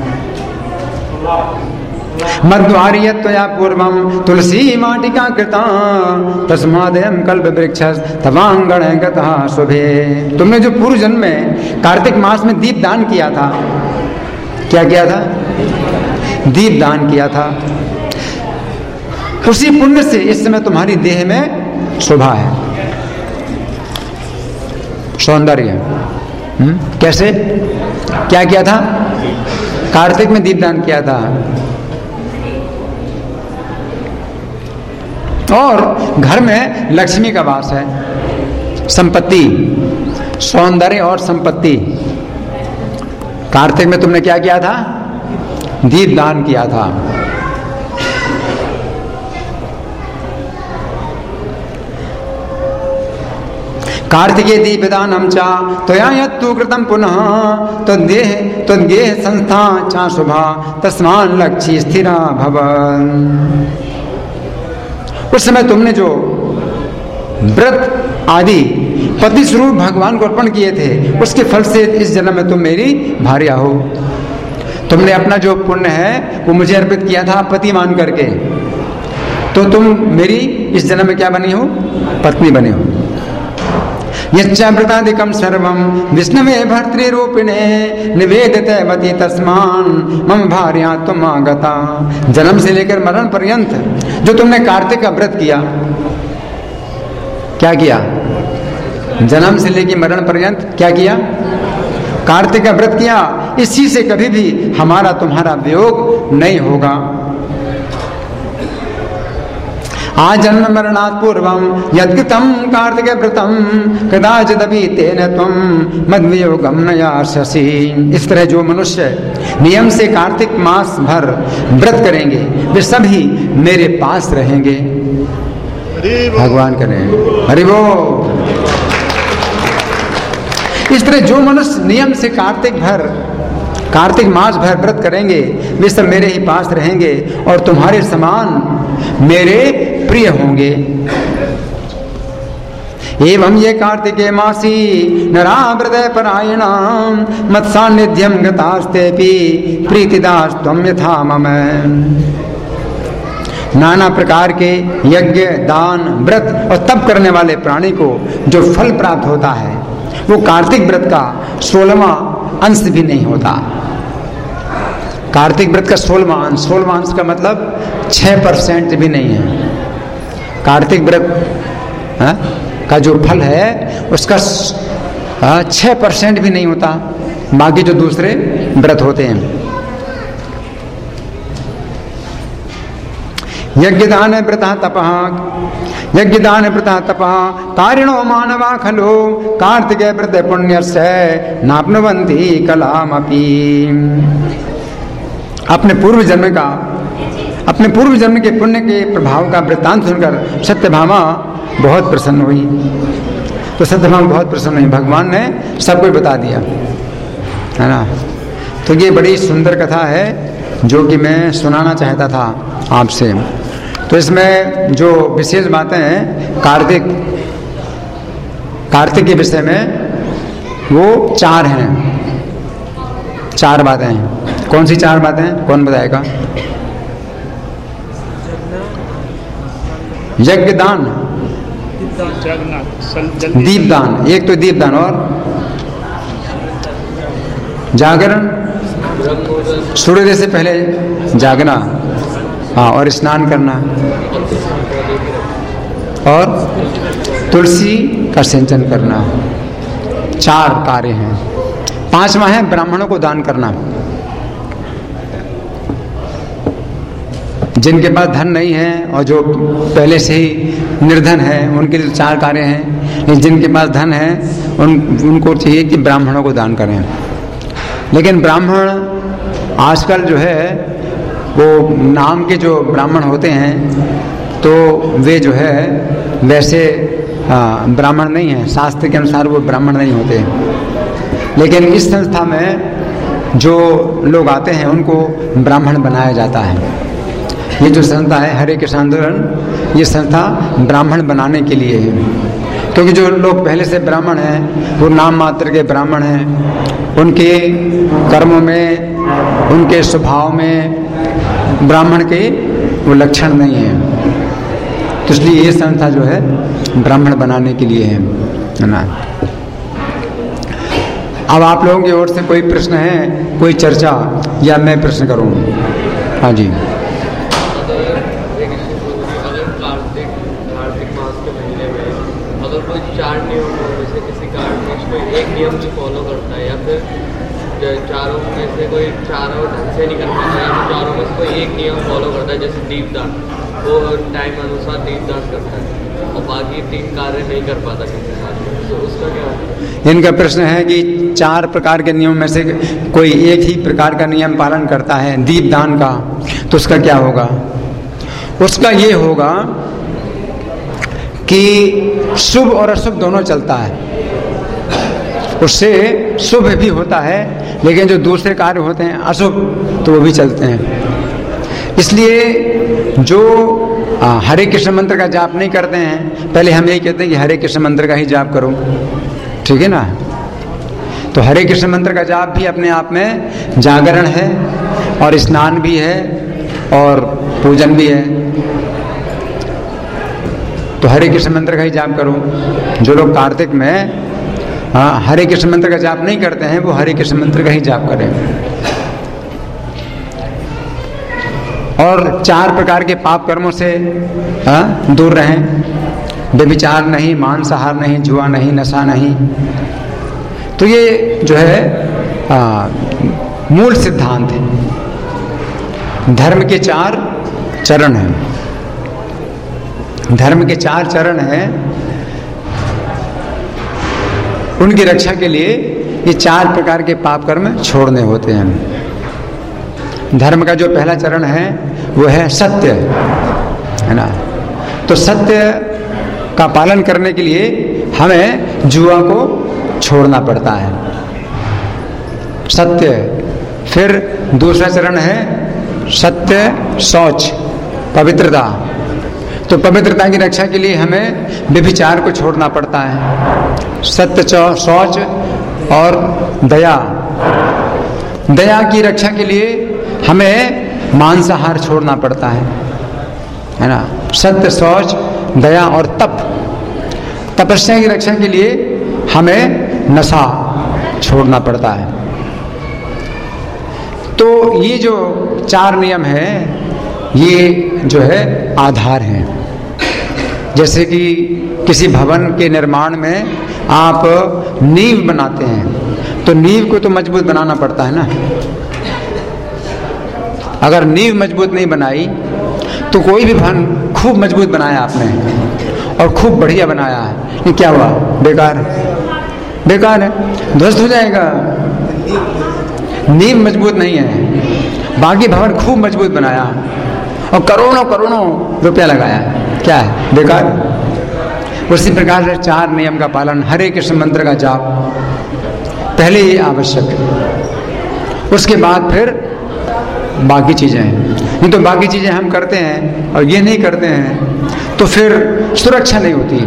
मद्वार्यत्वया पूर्वं तुलसी वाटिका कृता तस्मादयं कल्प वृक्षस् तवांगणे गतः शुभे। तुमने जो पूर्व जन्म में कार्तिक मास में दीप दान किया था, क्या किया था? दीप दान किया था। उसी पुण्य से इस समय तुम्हारी देह में शोभा है, सौंदर्य। कैसे? क्या किया था? कार्तिक में दीपदान किया था। और घर में लक्ष्मी का वास है, संपत्ति, सौंदर्य और संपत्ति। कार्तिक में तुमने क्या किया था? दीपदान किया था। कार्तिके दीपदानं च त्वया यत्तु कृतं पुनः तद्गेह संस्था च शुभा तस्मान् लक्ष्मी स्थिरा भवन्। उस समय तुमने जो व्रत आदि पति स्वरूप भगवान को अर्पण किए थे, उसके फल से इस जन्म में तुम मेरी भार्या हो। तुमने अपना जो पुण्य है वो मुझे अर्पित किया था पति मान करके, तो तुम मेरी इस जन्म में क्या बनी हो? पत्नी बने हो। यच्चामृतादिकं सर्वं विष्णवे भर्तृरूपिणे निवेदिते मति तस्मान मम भार्या तुम आगता। जन्म से लेकर मरण पर्यंत जो तुमने कार्तिक का व्रत किया, क्या किया? जन्म से लेकर मरण पर्यंत क्या किया? कार्तिक का व्रत किया। इसी से कभी भी हमारा तुम्हारा वियोग नहीं होगा। आजन्म मरणात् पूर्वम यद्कृतं कार्तिक व्रतम कदाचिदपि तेन त्वं मद्वियोगम न यास्यसि। इस तरह जो मनुष्य नियम से कार्तिक मास भर व्रत करेंगे वे सभी मेरे पास रहेंगे। भगवान करें हरि बोल। इस तरह जो मनुष्य नियम से कार्तिक मास भर व्रत करेंगे वे सब मेरे ही पास रहेंगे और तुम्हारे समान मेरे प्रिय होंगे। एवं ये कार्तिके मासी नरा हृदय परायणा मत सान्निध्यम गतास्तेपि प्रीतिदास त्वं यथा मम। नाना प्रकार के यज्ञ, दान, व्रत और तप करने वाले प्राणी को जो फल प्राप्त होता है वो कार्तिक व्रत का 16वां अंश भी नहीं होता। कार्तिक व्रत का 16वां अंश का मतलब 6% भी नहीं है। कार्तिक व्रत का जो फल है उसका 6% भी नहीं होता, बाकी जो दूसरे व्रत होते हैं। यज्ञदान व्रतः तपः कारिणो मानवा खलु कार्तिके व्रत पुण्यस्य नाप्नुवन्ति कलामपि। अपने पूर्व जन्म के पुण्य के प्रभाव का वृत्तांत सुनकर सत्यभामा बहुत प्रसन्न हुई। तो सत्यभामा बहुत प्रसन्न हुई, भगवान ने सब कुछ बता दिया, है ना। तो ये बड़ी सुंदर कथा है जो कि मैं सुनाना चाहता था आपसे। तो इसमें जो विशेष बातें हैं कार्तिक के विषय में वो 4 हैं, 4 बातें हैं। कौन सी 4 बातें हैं? कौन बताएगा? यज्ञदान, दीपदान, एक तो दीपदान और जागरण, सूर्योदय से पहले जागना, हाँ, और स्नान करना, और तुलसी का सिंचन करना। 4 कार्य हैं। 5वां है ब्राह्मणों को दान करना। जिनके पास धन नहीं है और जो पहले से ही निर्धन है उनके लिए 4 कार्य हैं। जिनके पास धन है उनको चाहिए कि ब्राह्मणों को दान करें। लेकिन ब्राह्मण आजकल जो है वो नाम के जो ब्राह्मण होते हैं तो वे जो है वैसे ब्राह्मण नहीं हैं, शास्त्र के अनुसार वो ब्राह्मण नहीं होते। लेकिन इस संस्था में जो लोग आते हैं उनको ब्राह्मण बनाया जाता है। ये जो संस्था है हरे कृष्ण आंदोलन, ये संस्था ब्राह्मण बनाने के लिए है। क्योंकि जो लोग पहले से ब्राह्मण हैं वो नाम मात्र के ब्राह्मण हैं, उनके कर्म में, उनके स्वभाव में ब्राह्मण के वो लक्षण नहीं है। तो इसलिए ये संस्था जो है ब्राह्मण बनाने के लिए है ना। अब आप लोगों की ओर से कोई प्रश्न है, कोई चर्चा, या मैं प्रश्न करूं? हाँ जी। अगर कोई 4 नियम हो, जैसे किसी कार्ड में एक नियम भी फॉलो करता है या फिर चारों में से कोई चारों ढंग से नहीं कर पाता या फिर चारों में से कोई एक नियम फॉलो करता है, जैसे दीपदान, वो टाइम अनुसार दीपदान करता है और बाकी 3 कार्य नहीं कर पाता किसी साथ, तो उसका क्या है? इनका प्रश्न है कि 4 प्रकार के नियम में से कोई एक ही प्रकार का नियम पालन करता है दीपदान का, तो उसका क्या होगा? उसका ये होगा कि शुभ और अशुभ दोनों चलता है। उससे शुभ भी होता है, लेकिन जो दूसरे कार्य होते हैं अशुभ तो वो भी चलते हैं। इसलिए जो हरे कृष्ण मंत्र का जाप नहीं करते हैं, पहले हम यही कहते हैं कि हरे कृष्ण मंत्र का ही जाप करो, ठीक है ना। तो हरे कृष्ण मंत्र का जाप भी अपने आप में जागरण है और स्नान भी है और पूजन भी है। तो हरे कृष्ण मंत्र का ही जाप करो। जो लोग कार्तिक में हरे कृष्ण मंत्र का जाप नहीं करते हैं वो हरे कृष्ण मंत्र का ही जाप करें। और 4 प्रकार के पाप कर्मों से दूर रहें। व्यभिचार नहीं, मांसाहार नहीं, जुआ नहीं, नशा नहीं। तो ये जो है मूल सिद्धांत है। धर्म के 4 चरण हैं। धर्म के 4 चरण हैं। उनकी रक्षा के लिए ये 4 प्रकार के पाप कर्म छोड़ने होते हैं। धर्म का जो पहला चरण है वो है सत्य, है ना। तो सत्य का पालन करने के लिए हमें जुआ को छोड़ना पड़ता है, सत्य। फिर दूसरा चरण है सत्य शौच, पवित्रता। तो पवित्रता की रक्षा के लिए हमें व्यभिचार को छोड़ना पड़ता है। सत्य शौच और दया। दया की रक्षा के लिए हमें मांसाहार छोड़ना पड़ता है ना। सत्य शौच, दया और तप। तपस्या की रक्षा के लिए हमें नशा छोड़ना पड़ता है। तो ये जो 4 नियम है ये जो है आधार हैं। जैसे कि किसी भवन के निर्माण में आप नींव बनाते हैं तो नींव को तो मजबूत बनाना पड़ता है ना। अगर नींव मजबूत नहीं बनाई तो कोई भी भवन खूब मजबूत बनाया आपने और खूब बढ़िया बनाया है, ये क्या हुआ? बेकार, बेकार है, ध्वस्त हो जाएगा। नींव मजबूत नहीं है, बाकी भवन खूब मजबूत बनाया और करोड़ों करोड़ों रुपया लगाया, क्या है? बेकार। उसी प्रकार से 4 नियम का पालन, हरे कृष्ण मंत्र का जाप पहले ही आवश्यक है। उसके बाद फिर बाकी चीजें हैं। नहीं तो बाकी चीजें हम करते हैं और ये नहीं करते हैं तो फिर सुरक्षा नहीं होती।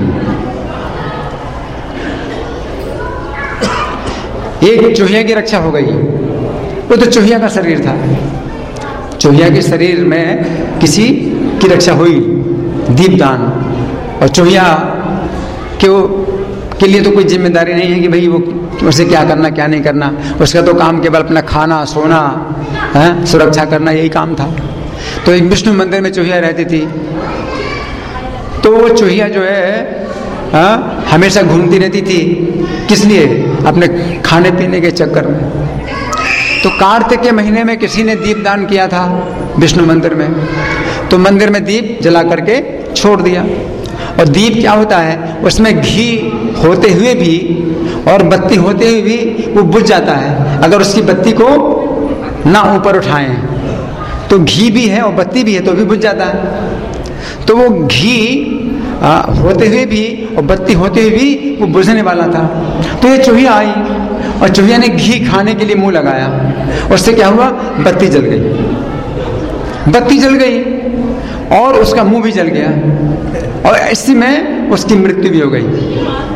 एक चूहिया की रक्षा हो गई, वो तो चूहिया का शरीर था, चूहिया के शरीर में किसी की रक्षा हुई, दीपदान। और चूहिया के लिए तो कोई जिम्मेदारी नहीं है कि भाई वो उसे क्या करना क्या नहीं करना, उसका तो काम केवल अपना खाना सोना है, सुरक्षा करना, यही काम था। तो एक विष्णु मंदिर में चूहिया रहती थी, तो वो चूहिया जो है हमेशा घूमती रहती थी। किस लिए? अपने खाने पीने के चक्कर में। तो कार्तिक के महीने में किसी ने दीपदान किया था विष्णु मंदिर में, तो मंदिर में दीप जला करके छोड़ दिया। और दीप क्या होता है, उसमें घी होते हुए भी और बत्ती होते हुए भी वो बुझ जाता है। अगर उसकी बत्ती को ना ऊपर उठाएं तो घी भी है और बत्ती भी है तो भी बुझ जाता है। तो वो घी होते हुए भी और बत्ती होते हुए भी वो बुझने वाला था। तो ये चूहिया आई और चूहिया ने घी खाने के लिए मुंह लगाया, उससे क्या हुआ? बत्ती जल गई, बत्ती जल गई और उसका मुंह भी जल गया और इसी में उसकी मृत्यु भी हो गई।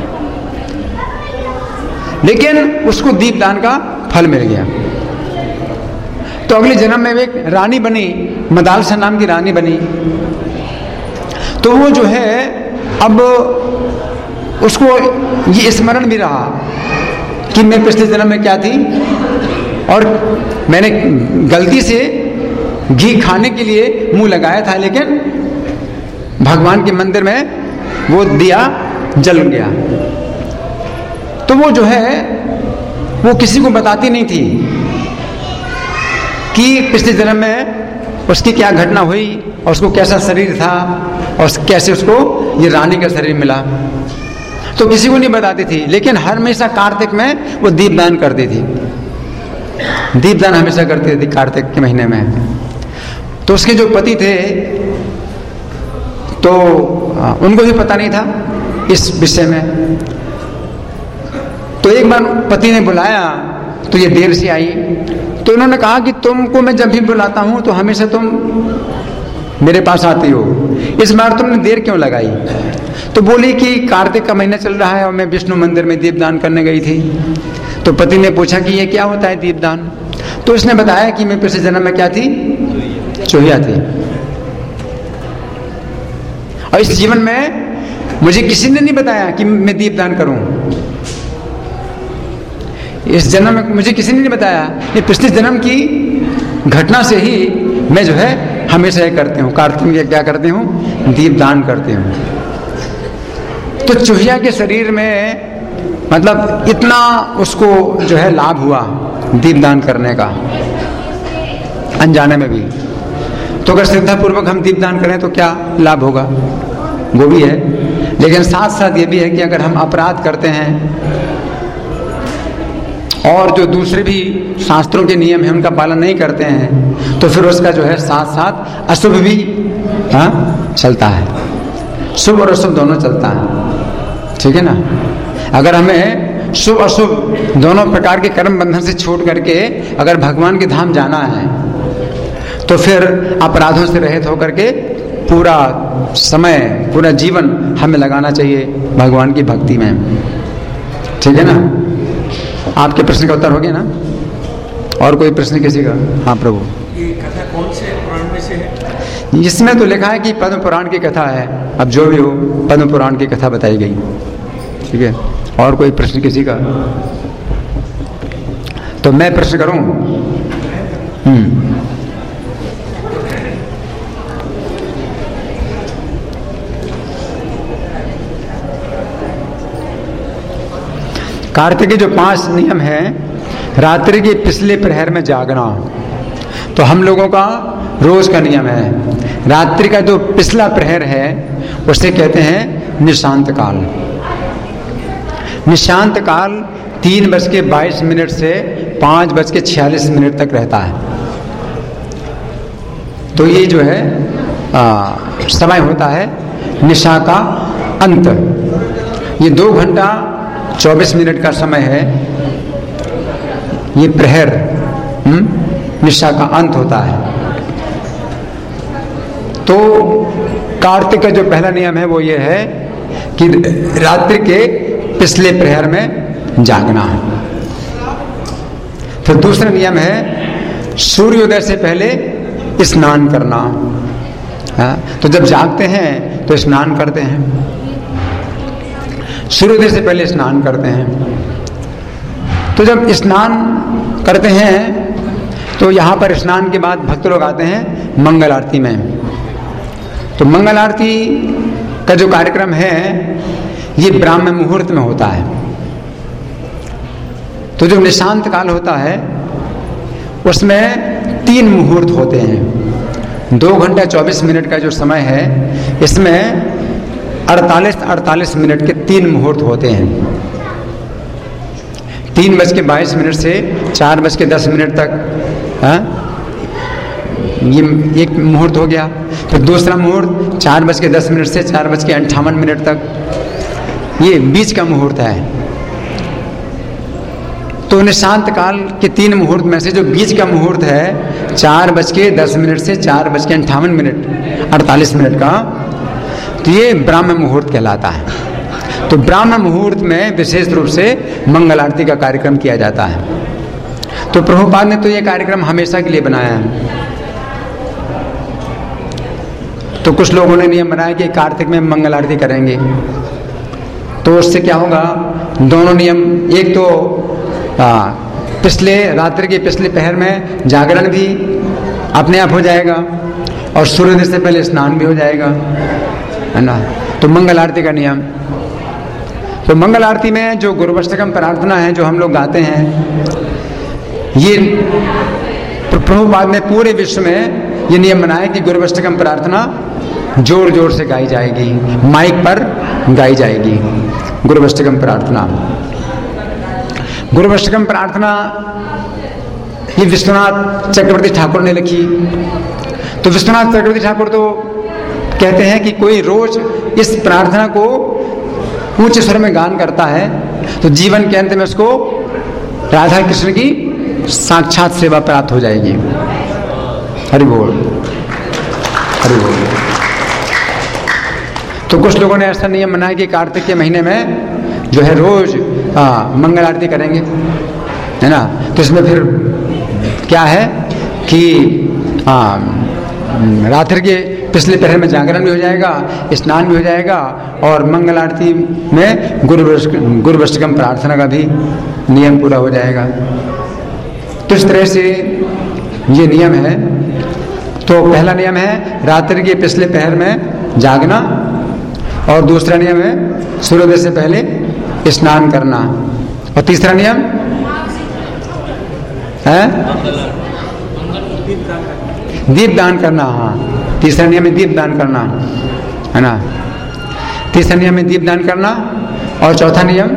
लेकिन उसको दीपदान का फल मिल गया। तो अगले जन्म में एक रानी बनी, मदालसा नाम की रानी बनी। तो वो जो है अब उसको ये स्मरण भी रहा कि मैं पिछले जन्म में क्या थी और मैंने गलती से घी खाने के लिए मुंह लगाया था, लेकिन भगवान के मंदिर में वो दिया जल गया। तो वो जो है वो किसी को बताती नहीं थी कि पिछले जन्म में उसकी क्या घटना हुई और उसको कैसा शरीर था और कैसे उसको ये रानी का शरीर मिला, तो किसी को नहीं बताती थी। लेकिन हमेशा कार्तिक में वो दीपदान करती थी, दीपदान हमेशा करती थी कार्तिक के महीने में। तो उसके जो पति थे तो उनको भी पता नहीं था इस विषय में। तो एक बार पति ने बुलाया तो ये देर से आई, तो उन्होंने कहा कि तुमको मैं जब भी बुलाता हूं तो हमेशा तुम मेरे पास आती हो, इस बार तुमने देर क्यों लगाई? तो बोली कि कार्तिक का महीना चल रहा है और मैं विष्णु मंदिर में दीपदान करने गई थी। तो पति ने पूछा कि ये क्या होता है दीपदान? तो उसने बताया कि मैं पिछले जन्म में क्या थी? चूहिया थी, और इस जीवन में मुझे किसी ने नहीं बताया कि मैं दीपदान करूं। इस जन्म में मुझे किसी ने नहीं बताया, ये पिछले जन्म की घटना से ही मैं जो है हमेशा ये करती हूँ, कार्तिक में क्या करती हूँ? दीपदान करती हूँ। तो चूहिया के शरीर में मतलब इतना उसको जो है लाभ हुआ दीपदान करने का, अनजाने में भी। तो अगर श्रद्धापूर्वक हम दीपदान करें तो क्या लाभ होगा? वो भी है, लेकिन साथ साथ ये भी है कि अगर हम अपराध करते हैं और जो दूसरे भी शास्त्रों के नियम हैं उनका पालन नहीं करते हैं, तो फिर उसका जो है साथ साथ अशुभ भी चलता है, शुभ और अशुभ दोनों चलता है। ठीक है ना? अगर हमें शुभ अशुभ दोनों प्रकार के कर्म बंधन से छूट करके अगर भगवान के धाम जाना है, तो फिर अपराधों से रहित होकर के पूरा समय, पूरा जीवन हमें लगाना चाहिए भगवान की भक्ति में। ठीक है ना? आपके प्रश्न का उत्तर हो गया ना? और कोई प्रश्न किसी का? हाँ प्रभु। ये कथा कौन से पुराण में से है? इसमें तो लिखा है कि पद्म पुराण की कथा है, अब जो भी हो पद्म पुराण की कथा बताई गई। ठीक है, और कोई प्रश्न किसी का? तो मैं प्रश्न करूं? कार्तिक के जो 5 नियम हैं, रात्रि के पिछले प्रहर में जागना, तो हम लोगों का रोज का नियम है। रात्रि का जो पिछला प्रहर है उसे कहते हैं निशांत काल। निशांत काल 3:22 से 5:46 तक रहता है। तो ये जो है समय होता है निशा का अंत। ये 2 घंटा 24 मिनट का समय है, ये प्रहर निशा का अंत होता है। तो कार्तिक का जो पहला नियम है वो ये है कि रात्रि के पिछले प्रहर में जागना है। फिर दूसरा नियम है सूर्योदय से पहले स्नान करना। तो जब जागते हैं तो स्नान करते हैं, सूर्योदय से पहले स्नान करते हैं। तो जब स्नान करते हैं तो यहाँ पर स्नान के बाद भक्त लोग आते हैं मंगल आरती में। तो मंगल आरती का जो कार्यक्रम है ये ब्राह्म मुहूर्त में होता है। तो जो निशांत काल होता है उसमें 3 मुहूर्त होते हैं। 2 घंटा 24 मिनट का जो समय है इसमें 48 मिनट के 3 मुहूर्त होते हैं। 3:22 से 4:10 तक ये एक मुहूर्त हो गया। फिर दूसरा मुहूर्त 4:10 से 4:58 तक, ये बीच का मुहूर्त है। तो निशांत काल के 3 मुहूर्त में से जो बीच का मुहूर्त है 4:10 से 4:58, 48 मिनट का, तो ये ब्राह्म मुहूर्त कहलाता है। तो ब्राह्म मुहूर्त में विशेष रूप से मंगल आरती का कार्यक्रम किया जाता है। तो प्रभुपाद ने तो ये कार्यक्रम हमेशा के लिए बनाया है। तो कुछ लोगों ने नियम बनाया कि कार्तिक में मंगल आरती करेंगे। तो उससे क्या होगा, दोनों नियम, एक तो पिछले रात्रि के पिछले पहर में जागरण भी अपने आप हो जाएगा और सूर्योदय से पहले स्नान भी हो जाएगा, है ना। तो मंगल आरती का नियम। तो मंगल आरती में जो गुरुवष्टकम प्रार्थना है जो हम लोग गाते हैं, ये प्रभुपाद ने पूरे विश्व में ये नियम बनाया कि गुरुवष्टकम प्रार्थना जोर जोर से गाई जाएगी, माइक पर गाई जाएगी गुरुवष्टकम प्रार्थना। गुरुवष्टकम प्रार्थना ये विश्वनाथ चक्रवर्ती ठाकुर ने लिखी। तो विश्वनाथ चक्रवर्ती ठाकुर तो कहते हैं कि कोई रोज इस प्रार्थना को ऊंचे स्वर में गान करता है तो जीवन के अंत में उसको राधा कृष्ण की साक्षात सेवा प्राप्त हो जाएगी। हरि बोल। हरि बोल। तो कुछ लोगों ने ऐसा नियम बनाया कि कार्तिक के महीने में जो है रोज मंगल आरती करेंगे, है ना। तो इसमें फिर क्या है कि रात्रि के पिछले पहर में जागरण भी हो जाएगा, स्नान भी हो जाएगा, और मंगल आरती में गुरुवष्टकम प्रार्थना का भी नियम पूरा हो जाएगा। तो इस तरह से ये नियम है। तो पहला नियम है रात्रि के पिछले पहर में जागना, और दूसरा नियम है सूर्योदय से पहले स्नान करना, और तीसरा नियम है दीपदान करना। हाँ, तीसरा नियम है दीपदान करना, है ना। तीसरा नियम है दीपदान करना, और चौथा नियम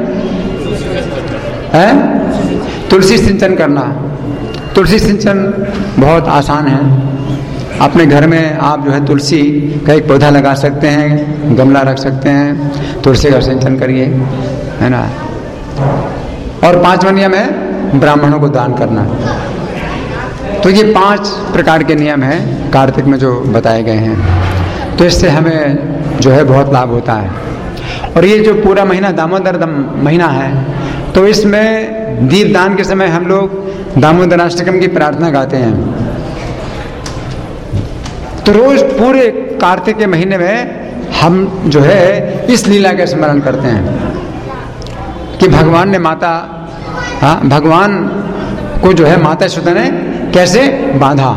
है तुलसी सिंचन करना। तुलसी सिंचन बहुत आसान है। अपने घर में आप जो है तुलसी का एक पौधा लगा सकते हैं, गमला रख सकते हैं, तुलसी का सिंचन करिए, है ना। और पांचवा नियम है ब्राह्मणों को दान करना। तो ये 5 प्रकार के नियम हैं कार्तिक में जो बताए गए हैं। तो इससे हमें जो है बहुत लाभ होता है। और ये जो पूरा महीना दामोदर महीना है, तो इसमें दीपदान के समय हम लोग दामोदराष्टकम की प्रार्थना गाते हैं। तो रोज पूरे कार्तिक के महीने में हम जो है इस लीला का स्मरण करते हैं कि भगवान ने भगवान को जो है माता यशोदा ने कैसे बांधा,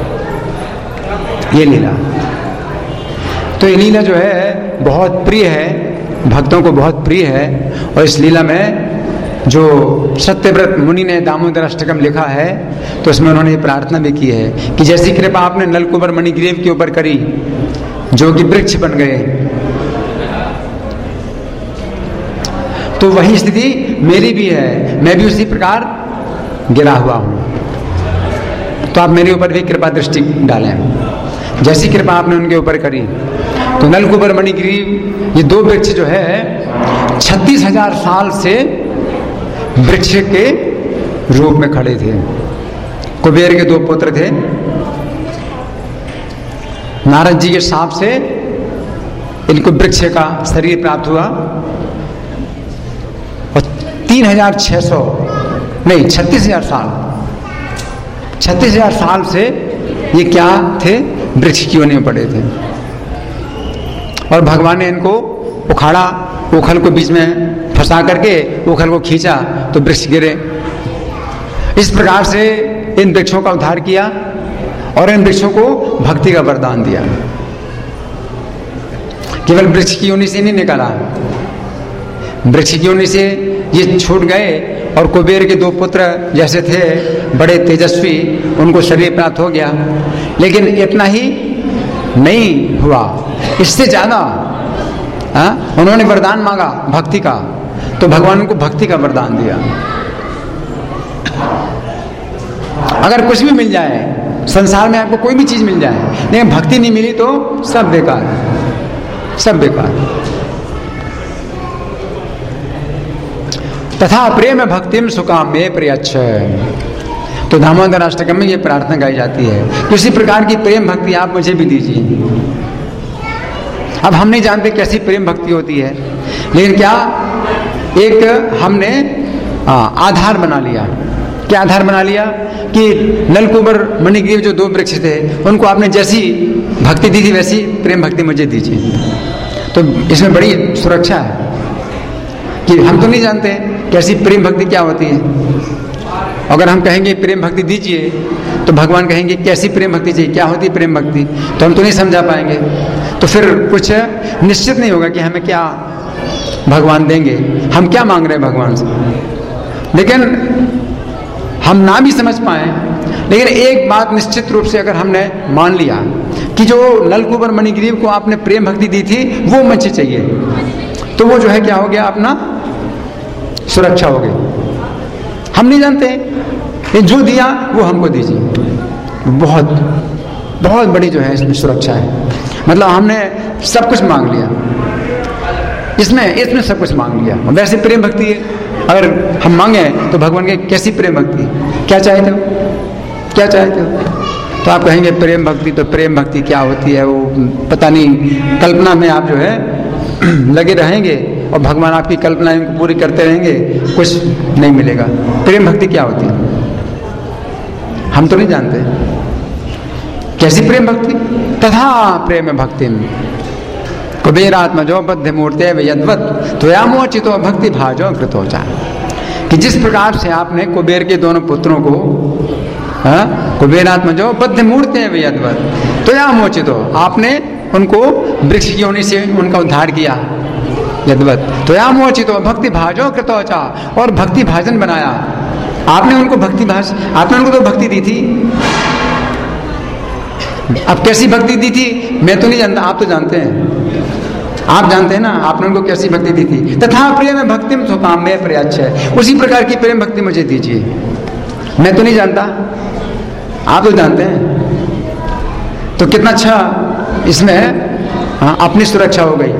ये लीला। तो ये लीला जो है बहुत प्रिय है, भक्तों को बहुत प्रिय है। और इस लीला में जो सत्यव्रत मुनि ने दामोदराष्टकम लिखा है, तो उसमें उन्होंने प्रार्थना भी की है कि जैसी कृपा आपने नलकुबर मणिग्रीव के ऊपर करी, जो कि वृक्ष बन गए, तो वही स्थिति मेरी भी है, मैं भी उसी प्रकार गिरा हुआ हूं। तो आप मेरे ऊपर भी कृपा दृष्टि डालें, जैसी कृपा आपने उनके ऊपर करी। तो नलकुबर मणिग्रीव ये 2 वृक्ष जो है 36,000 साल से वृक्ष के रूप में खड़े थे। कुबेर के 2 पुत्र थे। नारद जी के शाप से इनको वृक्ष का शरीर प्राप्त हुआ, और 36,000 साल 36,000 साल से ये क्या थे, वृक्ष की योनि में पड़े थे। और भगवान ने इनको उखाड़ा, उखल को बीच में फंसा करके उखल को खींचा तो वृक्ष गिरे। इस प्रकार से इन वृक्षों का उद्धार किया और इन वृक्षों को भक्ति का वरदान दिया। केवल वृक्ष की योनि से नहीं निकाला, वृक्ष की योनि से ये छूट गए और कुबेर के 2 पुत्र जैसे थे बड़े तेजस्वी, उनको शरीर प्राप्त हो गया। लेकिन इतना ही नहीं हुआ, इससे ज्यादा उन्होंने वरदान मांगा भक्ति का, तो भगवान उनको भक्ति का वरदान दिया। अगर कुछ भी मिल जाए संसार में, आपको कोई भी चीज मिल जाए, लेकिन भक्ति नहीं मिली तो सब बेकार, सब बेकार। तथा प्रेम भक्तिम सुकाम में प्रियच्छ। तो दामोदराष्टकम में ये प्रार्थना गाई जाती है, किसी प्रकार की प्रेम भक्ति आप मुझे भी दीजिए। अब हम नहीं जानते कैसी प्रेम भक्ति होती है, लेकिन क्या एक हमने आधार बना लिया। क्या आधार बना लिया कि नलकुबर मणिग्रीव जो 2 वृक्ष थे, उनको आपने जैसी भक्ति दी थी वैसी प्रेम भक्ति मुझे दीजिए। तो इसमें बड़ी सुरक्षा है कि हम तो नहीं जानते कैसी प्रेम भक्ति क्या होती है। अगर हम कहेंगे प्रेम भक्ति दीजिए, तो भगवान कहेंगे कैसी प्रेम भक्ति चाहिए, क्या होती है प्रेम भक्ति, तो हम तो नहीं समझा पाएंगे। तो फिर कुछ निश्चित नहीं होगा कि हमें क्या भगवान देंगे, हम क्या मांग रहे हैं भगवान से। लेकिन हम ना भी समझ पाए, लेकिन एक बात निश्चित रूप से अगर हमने मान लिया कि जो नलकुबर मणिग्रीव को आपने प्रेम भक्ति दी थी वो मुझे चाहिए, तो वो जो है क्या हो गया, अपना सुरक्षा हो गई। हम नहीं जानते, ये जो दिया वो हमको दीजिए। बहुत बहुत बड़ी जो है इसमें सुरक्षा है। मतलब हमने सब कुछ मांग लिया, इसमें सब कुछ मांग लिया। वैसे प्रेम भक्ति है, अगर हम मांगे तो भगवान के कैसी प्रेम भक्ति, क्या चाहते हो, क्या चाहते हो, तो आप कहेंगे प्रेम भक्ति, तो प्रेम भक्ति क्या होती है, वो पता नहीं, कल्पना में आप जो है लगे रहेंगे और भगवान आपकी कल्पनाएं पूरी करते रहेंगे, कुछ नहीं मिलेगा। प्रेम भक्ति क्या होती है हम तो नहीं जानते। कैसी प्रेम भक्ति? तथा प्रेम भक्ति कुबेरात्मजो बद्ध मूर्ते यद्वत त्वया मोचितो भक्ति भाजो कृतोचा, कि जिस प्रकार से आपने कुबेर के दोनों पुत्रों को कुबेरात्मजो बद्ध मूर्ते यद्वत त्वया मोचितो, आपने उनको वृक्ष योनि से उनका उद्धार किया, यद्वत त्वया मोचितो भक्ति भाजो कृतोचा, और भक्ति भाजन बनाया आपने उनको। आपने उनको तो भक्ति दी थी। अब कैसी भक्ति दी थी मैं तो नहीं जानता, आप तो जानते हैं, आप जानते हैं ना आपने उनको कैसी भक्ति दी थी। तथा प्रेम भक्तिम सुकाम में प्रयाच है, उसी प्रकार की प्रेम भक्ति मुझे दीजिए। मैं तो नहीं जानता, आप तो जानते हैं। तो कितना अच्छा इसमें अपनी सुरक्षा हो गई,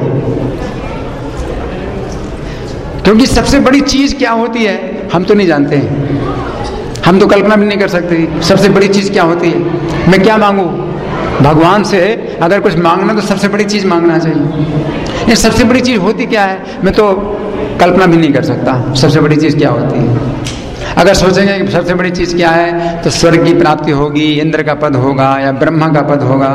क्योंकि सबसे बड़ी चीज क्या होती है हम तो नहीं जानते हैं, हम तो कल्पना भी नहीं कर सकते। सबसे बड़ी चीज क्या होती है? मैं क्या मांगू भगवान से? अगर कुछ मांगना तो सबसे बड़ी चीज मांगना चाहिए। ये सबसे बड़ी चीज होती क्या है मैं तो कल्पना भी नहीं कर सकता। सबसे बड़ी चीज क्या होती है? अगर सोचेंगे कि सबसे बड़ी चीज क्या है तो स्वर्ग की प्राप्ति होगी, इंद्र का पद होगा या ब्रह्मा का पद होगा,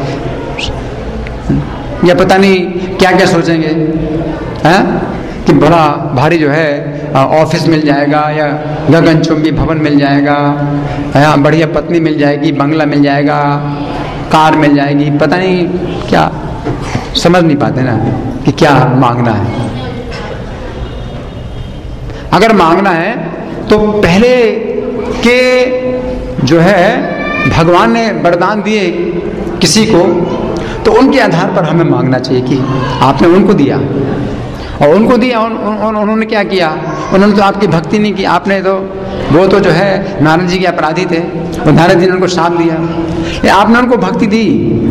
या पता नहीं क्या क्या सोचेंगे हैं, कि बड़ा भारी जो है ऑफिस मिल जाएगा या गगनचुंबी भवन मिल जाएगा, या बढ़िया पत्नी मिल जाएगी, बंगला मिल जाएगा, कार मिल जाएगी, पता नहीं क्या, समझ नहीं पाते ना कि क्या मांगना है। अगर मांगना है तो पहले के जो है भगवान ने वरदान दिए किसी को, तो उनके आधार पर हमें मांगना चाहिए कि आपने उनको दिया, और उनको दिया उन्होंने क्या किया? उन्होंने तो आपकी भक्ति नहीं की। आपने तो वो तो जो है नारद जी के अपराधी थे, और नारद जी ने उनको श्राप दिया। आपने उनको भक्ति दी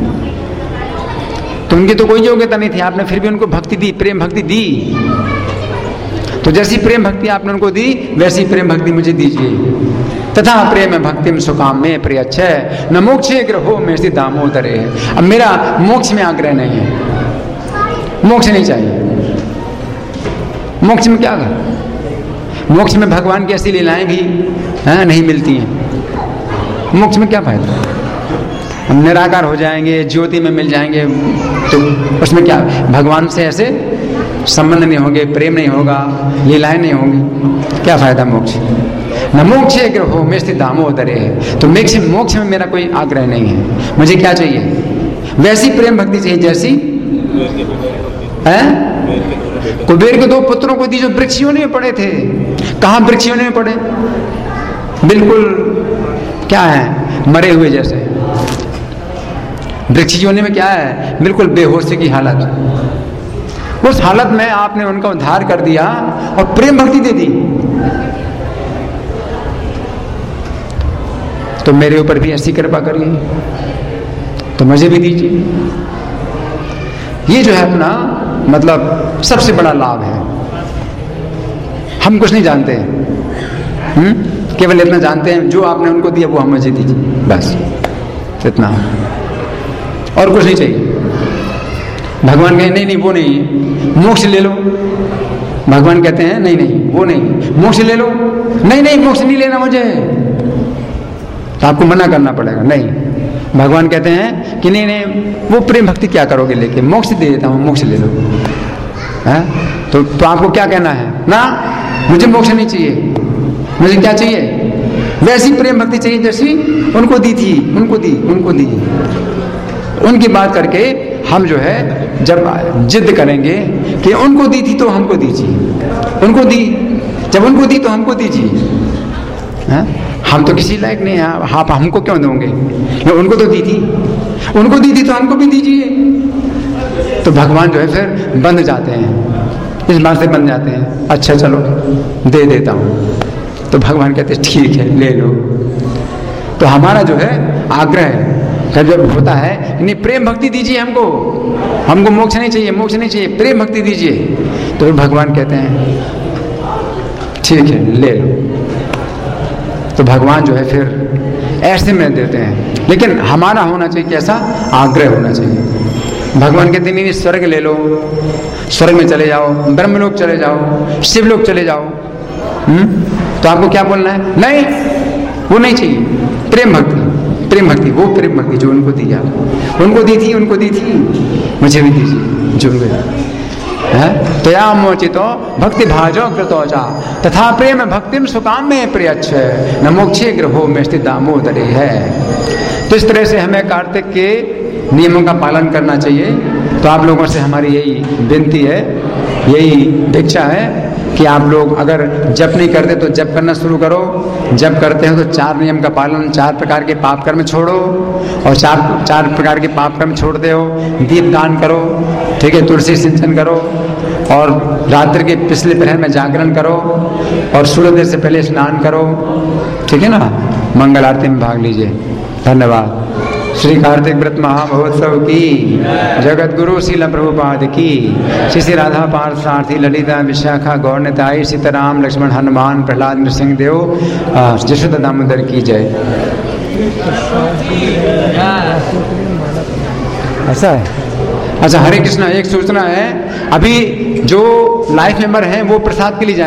तो उनकी तो कोई योग्यता नहीं थी, आपने फिर भी उनको भक्ति दी, प्रेम भक्ति दी। तो जैसी प्रेम भक्ति आपने उनको दी वैसी प्रेम भक्ति मुझे दीजिए। तथा प्रेम भक्तिम सुकाम में प्रियच्छ न मोक्षे ग्रहो में स्थित दामोदरे। अब मेरा मोक्ष में आग्रह नहीं है, मोक्ष नहीं चाहिए। मोक्ष में क्या कर? मोक्ष में भगवान की ऐसी लीलाएं भी नहीं मिलती हैं। मोक्ष में क्या फायदा? हम निराकार हो जाएंगे, ज्योति में मिल जाएंगे, तो उसमें क्या भगवान से ऐसे संबंध नहीं होंगे, प्रेम नहीं होगा, लीलाएं नहीं होंगी, क्या फायदा मोक्ष? न मोक्षे ग्रहो में स्थित दामोदरे है। तो मोक्ष में मेरा कोई आग्रह नहीं है। मुझे क्या चाहिए? वैसी प्रेम भक्ति चाहिए जैसी है कुबेर के दो पुत्रों को दी जो वृक्ष योनि में पड़े थे। कहाँ वृक्ष योनि में पड़े? बिल्कुल क्या है, मरे हुए जैसे। वृक्ष योनि में क्या है? बिल्कुल बेहोशी की हालत। उस हालत में आपने उनका उद्धार कर दिया और प्रेम भक्ति दे दी। तो मेरे ऊपर भी ऐसी कृपा करिए, तो मुझे भी दीजिए। ये जो है अपना मतलब सबसे बड़ा लाभ है। हम कुछ नहीं जानते हैं, केवल इतना जानते हैं जो आपने उनको दिया वो हम मुझे दीजिए, बस इतना, और कुछ नहीं चाहिए। भगवान कहे नहीं नहीं वो नहीं, मोक्ष ले लो। भगवान कहते हैं नहीं नहीं वो नहीं, मोक्ष ले लो। नहीं नहीं मोक्ष नहीं लेना मुझे, तो आपको मना करना पड़ेगा। नहीं, भगवान कहते हैं कि नहीं नहीं वो प्रेम भक्ति क्या करोगे लेके, मोक्ष दे देता हूँ, मोक्ष ले लो। है तो आपको क्या कहना है? ना मुझे मोक्ष नहीं चाहिए, मुझे क्या चाहिए? वैसी प्रेम भक्ति चाहिए जैसी उनको दी थी, उनको दी। उनकी बात करके हम जो है जब जिद करेंगे कि उनको दी थी तो हमको दीजिए, उनको दी, जब उनको दी तो हमको दीजिए। हम तो किसी लायक नहीं है, आप हमको क्यों दोगे? उनको तो दी थी, उनको दी थी तो हमको भी दीजिए। तो भगवान जो है फिर बंध जाते हैं, इस बात से बंध जाते हैं। अच्छा चलो दे देता हूँ। तो भगवान कहते हैं ठीक है ले लो। तो हमारा जो है आग्रह जब होता है नहीं प्रेम भक्ति दीजिए हमको मोक्ष नहीं चाहिए, मोक्ष नहीं चाहिए, प्रेम भक्ति दीजिए, तो फिर भगवान कहते हैं ठीक है ले लो। तो भगवान जो है फिर ऐसे में देते हैं। लेकिन हमारा होना चाहिए कैसा आग्रह होना चाहिए। भगवान कहते नहीं स्वर्ग ले लो, स्वर्ग में चले जाओ, ब्रह्मलोक चले जाओ, शिवलोक चले जाओ, तो आपको क्या बोलना है? नहीं, वो नहीं चाहिए। प्रेम भक्ति, प्रेम भक्ति, वो प्रेम भक्ति जो उनको दी आप, उनको दी थी, उनको दी थी, मुझे भी दीजिए जो है। तया मोचितो भक्ति भाजो कृतोजा तथा प्रेम भक्तिम सुकाम में प्रियच्छ न मोक्षे ग्रहो में स्थित दामोदरी है। तो इस तरह से हमें कार्तिक के नियमों का पालन करना चाहिए। तो आप लोगों से हमारी यही विनती है, यही भिक्षा है कि आप लोग अगर जप नहीं करते तो जप करना शुरू करो। जप करते हो तो 4 नियम का पालन, 4 प्रकार के पाप कर्म छोड़ो, और 4 प्रकार के पाप कर्म छोड़ते हो, दीप दान करो, ठीक है, तुलसी सिंचन करो, और रात्रि के पिछले प्रहर में जागरण करो, और सूर्योदय से पहले स्नान करो, ठीक है ना। मंगल आरती में भाग लीजिए। धन्यवाद। श्री कार्तिक व्रत महामहोत्सव की, जगत गुरु श्रील प्रभुपाद की, श्री राधा पार्थ सारथी ललिता विशाखा गौरताई सीताराम लक्ष्मण हनुमान प्रहलाद नृसिंह देव जशोदा दामोदर की जय। ऐसा है। अच्छा, हरे कृष्णा। एक सूचना है, अभी जो लाइफ मेंबर हैं वो प्रसाद के लिए जाए।